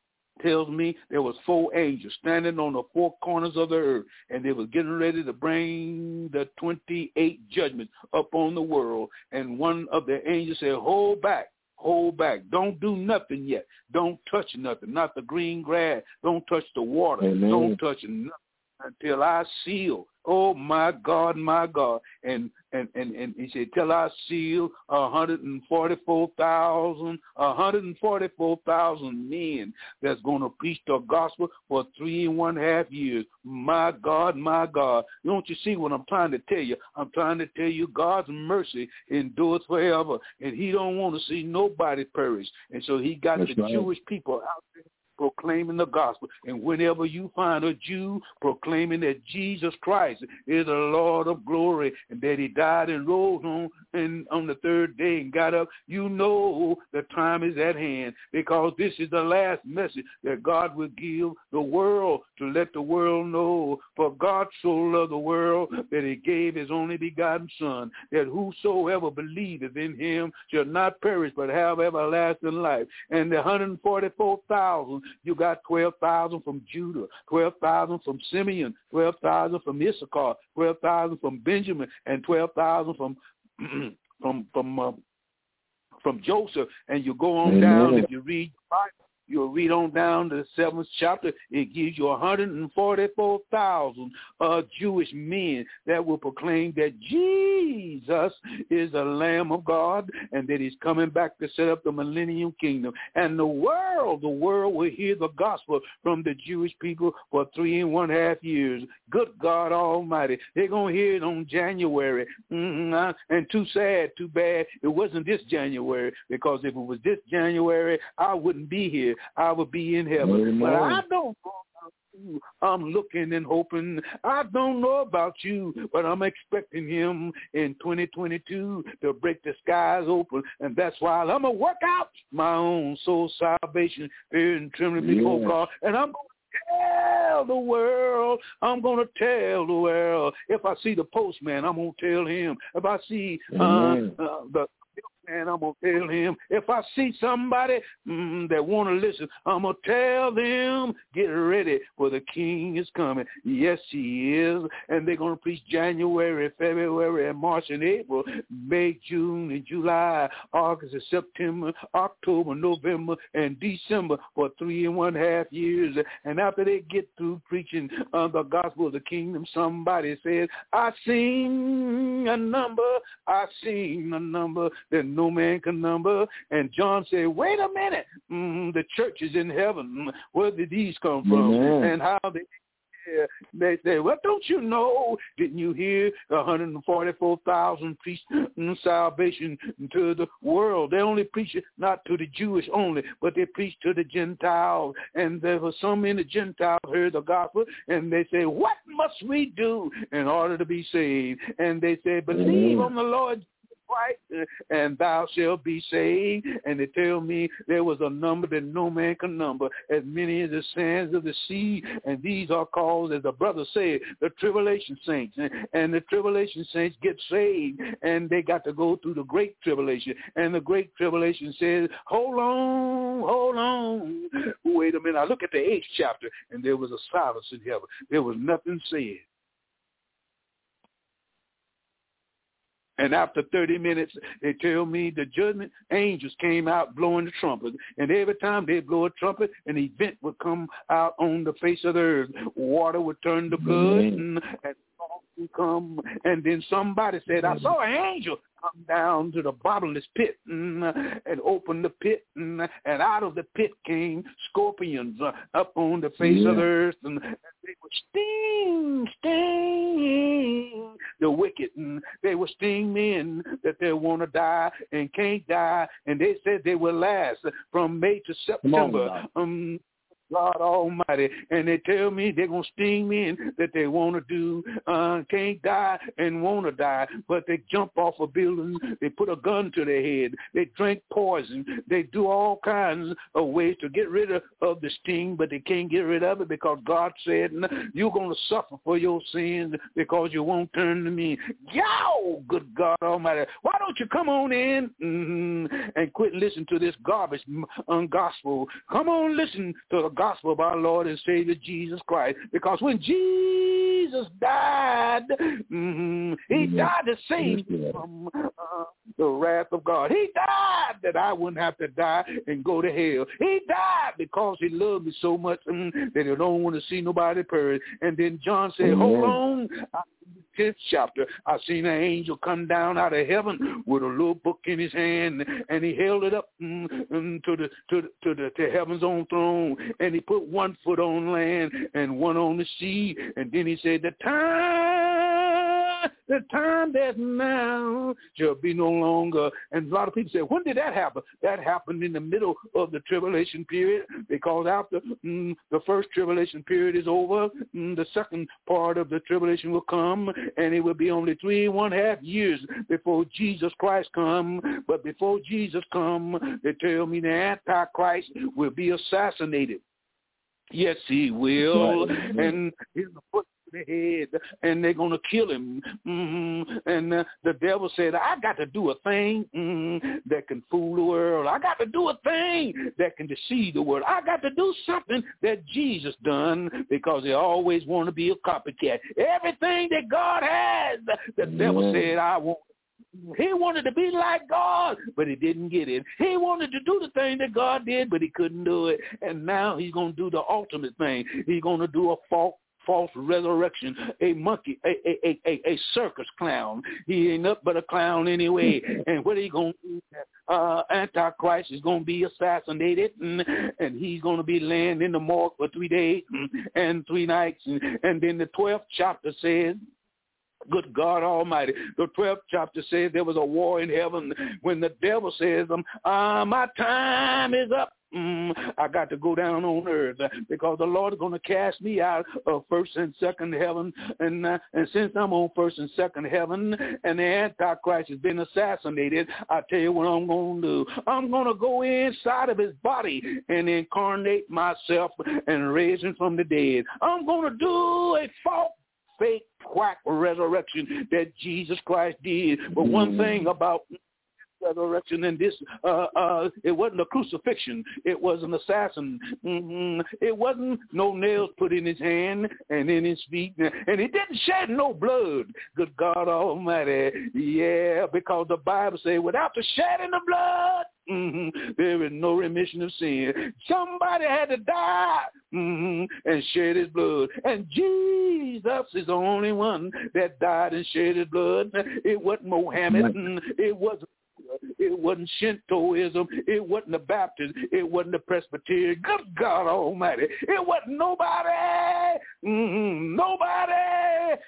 tells me there was four angels standing on the four corners of the earth, and they were getting ready to bring the twenty-eight judgments upon the world. And one of the angels said, hold back. Hold back. Don't do nothing yet. Don't touch nothing. Not the green grass. Don't touch the water. Amen. Don't touch nothing until I seal. Oh, my God, my God. And and, and, and he said, till I seal one hundred forty-four thousand, one hundred forty-four thousand men that's going to preach the gospel for three and one half years. My God, my God. Don't you see what I'm trying to tell you? I'm trying to tell you God's mercy endures forever, and he don't want to see nobody perish. And so he got that's the right. Jewish people out there proclaiming the gospel. And whenever you find a Jew proclaiming that Jesus Christ is the Lord of glory and that he died and rose on and on the third day and got up, you know the time is at hand, because this is the last message that God will give the world, to let the world know, for God so loved the world that he gave his only begotten Son, that whosoever believeth in him shall not perish but have everlasting life. And the one hundred forty-four thousand, you got twelve thousand from Judah, twelve thousand from Simeon, twelve thousand from Issachar, twelve thousand from Benjamin, and twelve thousand from from from uh, from Joseph. And you go on Amen. down, if you read the Bible, you'll read on down to the seventh chapter. It gives you one hundred forty-four thousand uh, Jewish men that will proclaim that Jesus is the Lamb of God and that he's coming back to set up the millennium kingdom. And the world, the world will hear the gospel from the Jewish people for three and one half years. Good God Almighty. They're going to hear it on January. Mm-hmm. And too sad, too bad it wasn't this January, because if it was this January, I wouldn't be here. I will be in heaven. Amen. But I don't know about you. I'm looking and hoping. I don't know about you, but I'm expecting him in twenty twenty-two to break the skies open. And that's why I'm going to work out my own soul salvation, fear and trembling before yes. God. And I'm going to tell the world, I'm going to tell the world. If I see the postman, I'm going to tell him. If I see uh, uh, the and I'm going to tell him. If I see somebody mm, that want to listen, I'm going to tell them, get ready, for the King is coming. Yes, he is. And they're going to preach January, February, and March, and April, May, June, and July, August, and September, October, November, and December for three and one half years. And after they get through preaching uh, the gospel of the kingdom, somebody says, I sing a number, I sing a number that no man can number. And John said, wait a minute, mm, the church is in heaven. Where did these come from? Mm-hmm. And how they there. They say, well, don't you know? Didn't you hear one hundred forty-four thousand preach salvation to the world? They only preach it not to the Jewish only, but they preach to the Gentiles. And there were so many Gentiles heard the gospel, and they say, what must we do in order to be saved? And they say, believe on the Lord Christ, and thou shalt be saved. And they tell me there was a number that no man can number, as many as the sands of the sea. And these are called, as the brother said, the tribulation saints. And the tribulation saints get saved, and they got to go through the great tribulation. And the great tribulation says, hold on, hold on. Wait a minute. I look at the eighth chapter, and there was a silence in heaven. There was nothing said. And after thirty minutes, they tell me the judgment angels came out blowing the trumpet. And every time they blow a trumpet, an event would come out on the face of the earth. Water would turn to blood, and, and salt would come. And then somebody said, I saw an angel come down to the bottomless pit mm, and open the pit. Mm, and out of the pit came scorpions uh, up on the face yeah. of the earth. And, and they would sting, sting the wicked. And they would sting men that they want to die and can't die. And they said they will last from May to September. Um, God Almighty, and they tell me they're going to sting men that they want to do, uh, can't die and want to die, but they jump off a building, they put a gun to their head, they drink poison, they do all kinds of ways to get rid of, of the sting, but they can't get rid of it because God said, you're going to suffer for your sins because you won't turn to me. Yo, good God Almighty, why don't you come on in mm-hmm, and quit listening to this garbage um, gospel? Come on, listen to the gospel of our Lord and Savior Jesus Christ, because when Jesus died, mm-hmm, he died to save me from uh, the wrath of God. He died that I wouldn't have to die and go to hell. He died because he loved me so much mm, that he don't want to see nobody perish. And then John said, mm-hmm. hold on, I tenth chapter, I seen an angel come down out of heaven with a little book in his hand, and he held it up mm, mm, to the to the, to the to heaven's own throne, and he put one foot on land and one on the sea, and then he said, the time, the time that's now shall be no longer. And a lot of people say, when did that happen? That happened in the middle of the tribulation period, because after mm, the first tribulation period is over, mm, the second part of the tribulation will come, and it will be only three and one half years before Jesus Christ come. But before Jesus come, they tell me the Antichrist will be assassinated. Yes, he will. Right. And he's going to put the head, and they're going to kill him. Mm-hmm. And uh, the devil said, I got to do a thing mm-hmm, that can fool the world. I got to do a thing that can deceive the world. I got to do something that Jesus done, because they always want to be a copycat. Everything that God has, the mm-hmm. devil said, I want. He wanted to be like God, but he didn't get it. He wanted to do the thing that God did, but he couldn't do it. And now he's going to do the ultimate thing. He's going to do a false false resurrection, a monkey, a, a, a, a circus clown. He ain't up but a clown anyway. And what are he going to do? Uh, Antichrist is going to be assassinated, and, and he's going to be laying in the morgue for three days and three nights. And, and then the twelfth chapter says, good God Almighty, the twelfth chapter says there was a war in heaven when the devil says, um, uh, my time is up. Mm, I got to go down on earth because the Lord is going to cast me out of first and second heaven. And uh, and since I'm on first and second heaven and the Antichrist has been assassinated, I tell you what I'm going to do. I'm going to go inside of his body and incarnate myself and raise him from the dead. I'm going to do a false, fake, quack resurrection that Jesus Christ did. But one thing about resurrection and this, uh, uh, it wasn't a crucifixion. It was an assassin. Mm-hmm. It wasn't no nails put in his hand and in his feet. And he didn't shed no blood. Good God Almighty. Yeah, because the Bible says without the shedding of blood, mm-hmm, there is no remission of sin. Somebody had to die mm-hmm, and shed his blood. And Jesus is the only one that died and shed his blood. It wasn't Mohammed. It wasn't It wasn't Shintoism. It wasn't the Baptist. It wasn't the Presbyterian. Good God Almighty. It wasn't nobody. Mm-hmm. Nobody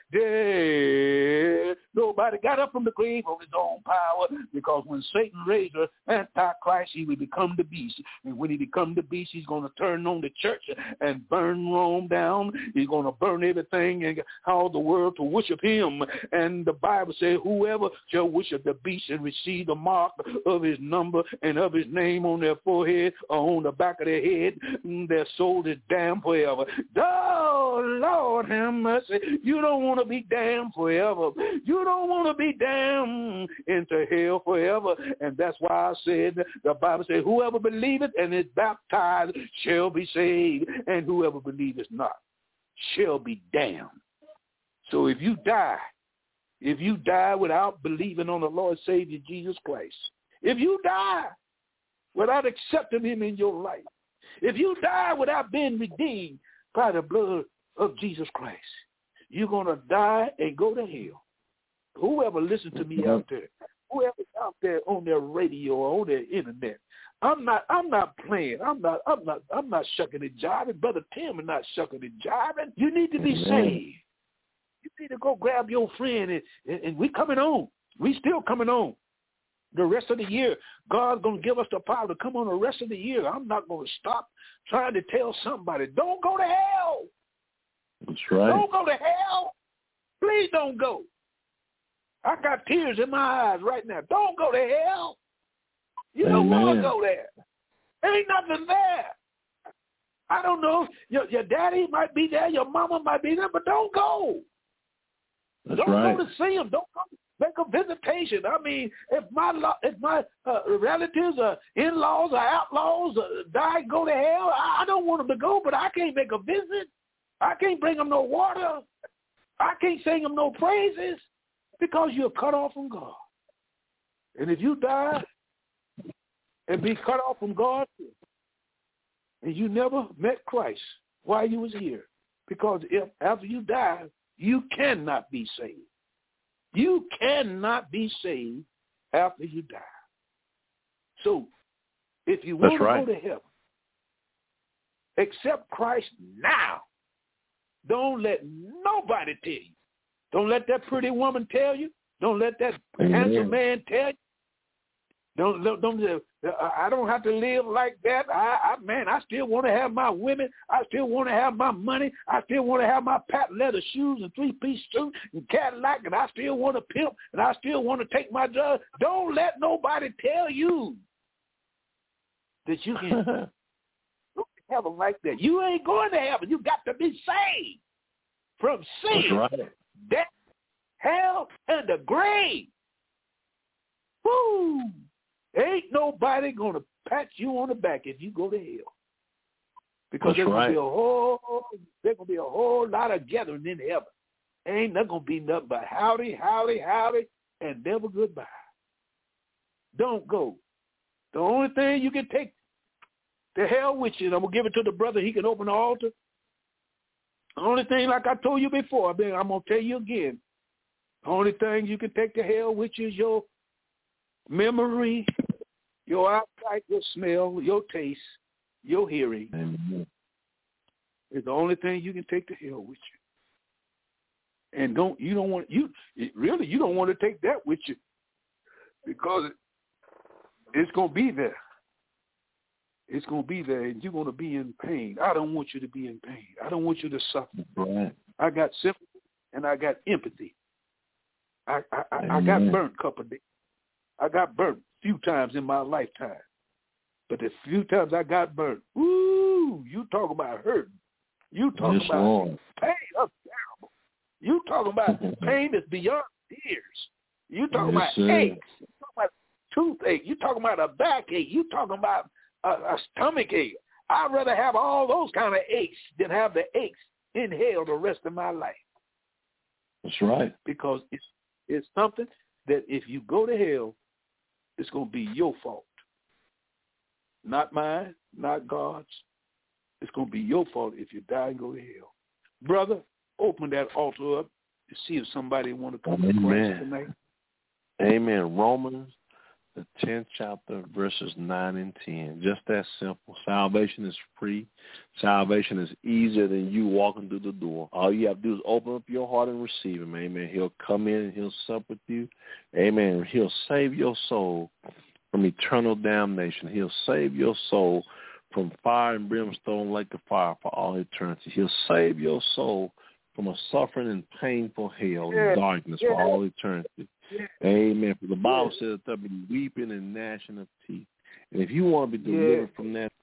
did. Nobody got up from the grave of his own power, because when Satan raised the Antichrist, he will become the beast. And when he becomes the beast, he's going to turn on the church and burn Rome down. He's going to burn everything and cause the world to worship him. And the Bible says, whoever shall worship the beast and receive the mark of his number and of his name on their forehead or on the back of their head, their soul is damned forever. Oh, Lord have mercy. You don't want to be damned forever. You don't want to be damned into hell forever. And that's why I said, the Bible says, whoever believeth and is baptized shall be saved, and whoever believeth not shall be damned. So if you die, if you die without believing on the Lord Savior Jesus Christ, if you die without accepting him in your life, if you die without being redeemed by the blood of Jesus Christ, you're going to die and go to hell. Whoever listens to me out there, whoever's out there on their radio or on their internet, I'm not I'm not playing. I'm not I'm not I'm not shucking and jiving. Brother Tim is not shucking and jiving. You need to be saved. You need to go grab your friend, and, and, and we coming on. We still coming on. The rest of the year, God's going to give us the power to come on the rest of the year. I'm not going to stop trying to tell somebody, don't go to hell. That's right. Don't go to hell. Please don't go. I got tears in my eyes right now. Don't go to hell. You don't want to go there. Ain't nothing there. I don't know. Your, your daddy might be there. Your mama might be there, but don't go. That's don't right. go to see them. Don't go make a visitation. I mean, if my if my uh, relatives or in-laws or outlaws uh, die, go to hell, I, I don't want them to go, but I can't make a visit. I can't bring them no water. I can't sing them no praises, because you're cut off from God. And if you die and be cut off from God, and you never met Christ while you was here, because if after you die, you cannot be saved. You cannot be saved after you die. So if you want That's to right. go to heaven, accept Christ now. Don't let nobody tell you. Don't let that pretty woman tell you. Don't let that Amen. handsome man tell you. Don't, don't, don't, I don't have to live like that. I, I, man, I still want to have my women. I still want to have my money. I still want to have my patent leather shoes and three-piece suit and Cadillac, and I still want to pimp, and I still want to take my drugs. Don't let nobody tell you that you can go to heaven like that. You ain't going to heaven. You got to be saved from sin, That's right. death, hell, and the grave. Woo! Ain't nobody going to pat you on the back if you go to hell. Because there's right. going to be a whole there's going to be a whole lot of gathering in heaven. Ain't not going to be nothing but howdy, howdy, howdy, and never goodbye. Don't go. The only thing you can take to hell with you, and I'm going to give it to the brother, he can open the altar. The only thing, like I told you before, I mean, I'm going to tell you again, the only thing you can take to hell with you is your memory, your eyesight, your smell, your taste, your hearing. Amen. Is the only thing you can take to hell with you. And don't you don't want you really you don't want to take that with you, because it, it's gonna be there. It's gonna be there, and you're gonna be in pain. I don't want you to be in pain. I don't want you to suffer. Right. I got sympathy and I got empathy. I I, I, I got burnt a couple of days. I got burnt a few times in my lifetime. But the few times I got burnt, woo, you talk about hurting. You talk yes, about Lord. pain. That's terrible. You talking about pain that's beyond years. You talking yes, about sir. aches. You talking about toothache. You talking about a backache. You talking about a, a stomach ache. I'd rather have all those kind of aches than have the aches in hell the rest of my life. That's right. Because it's it's something that if you go to hell, it's going to be your fault. Not mine, not God's. It's going to be your fault if you die and go to hell. Brother, open that altar up to see if somebody want to come Amen. to Christ tonight. Amen. Romans the tenth chapter, verses nine and ten. Just that simple. Salvation is free. Salvation is easier than you walking through the door. All you have to do is open up your heart and receive him. Amen. He'll come in and he'll sup with you. Amen. He'll save your soul from eternal damnation. He'll save your soul from fire and brimstone like the fire for all eternity. He'll save your soul from a suffering and painful hell yeah. and darkness yeah. for all eternity. Yeah. Amen. For the Bible yeah. says there'll be weeping and gnashing of teeth. And if you want to be delivered yeah. from that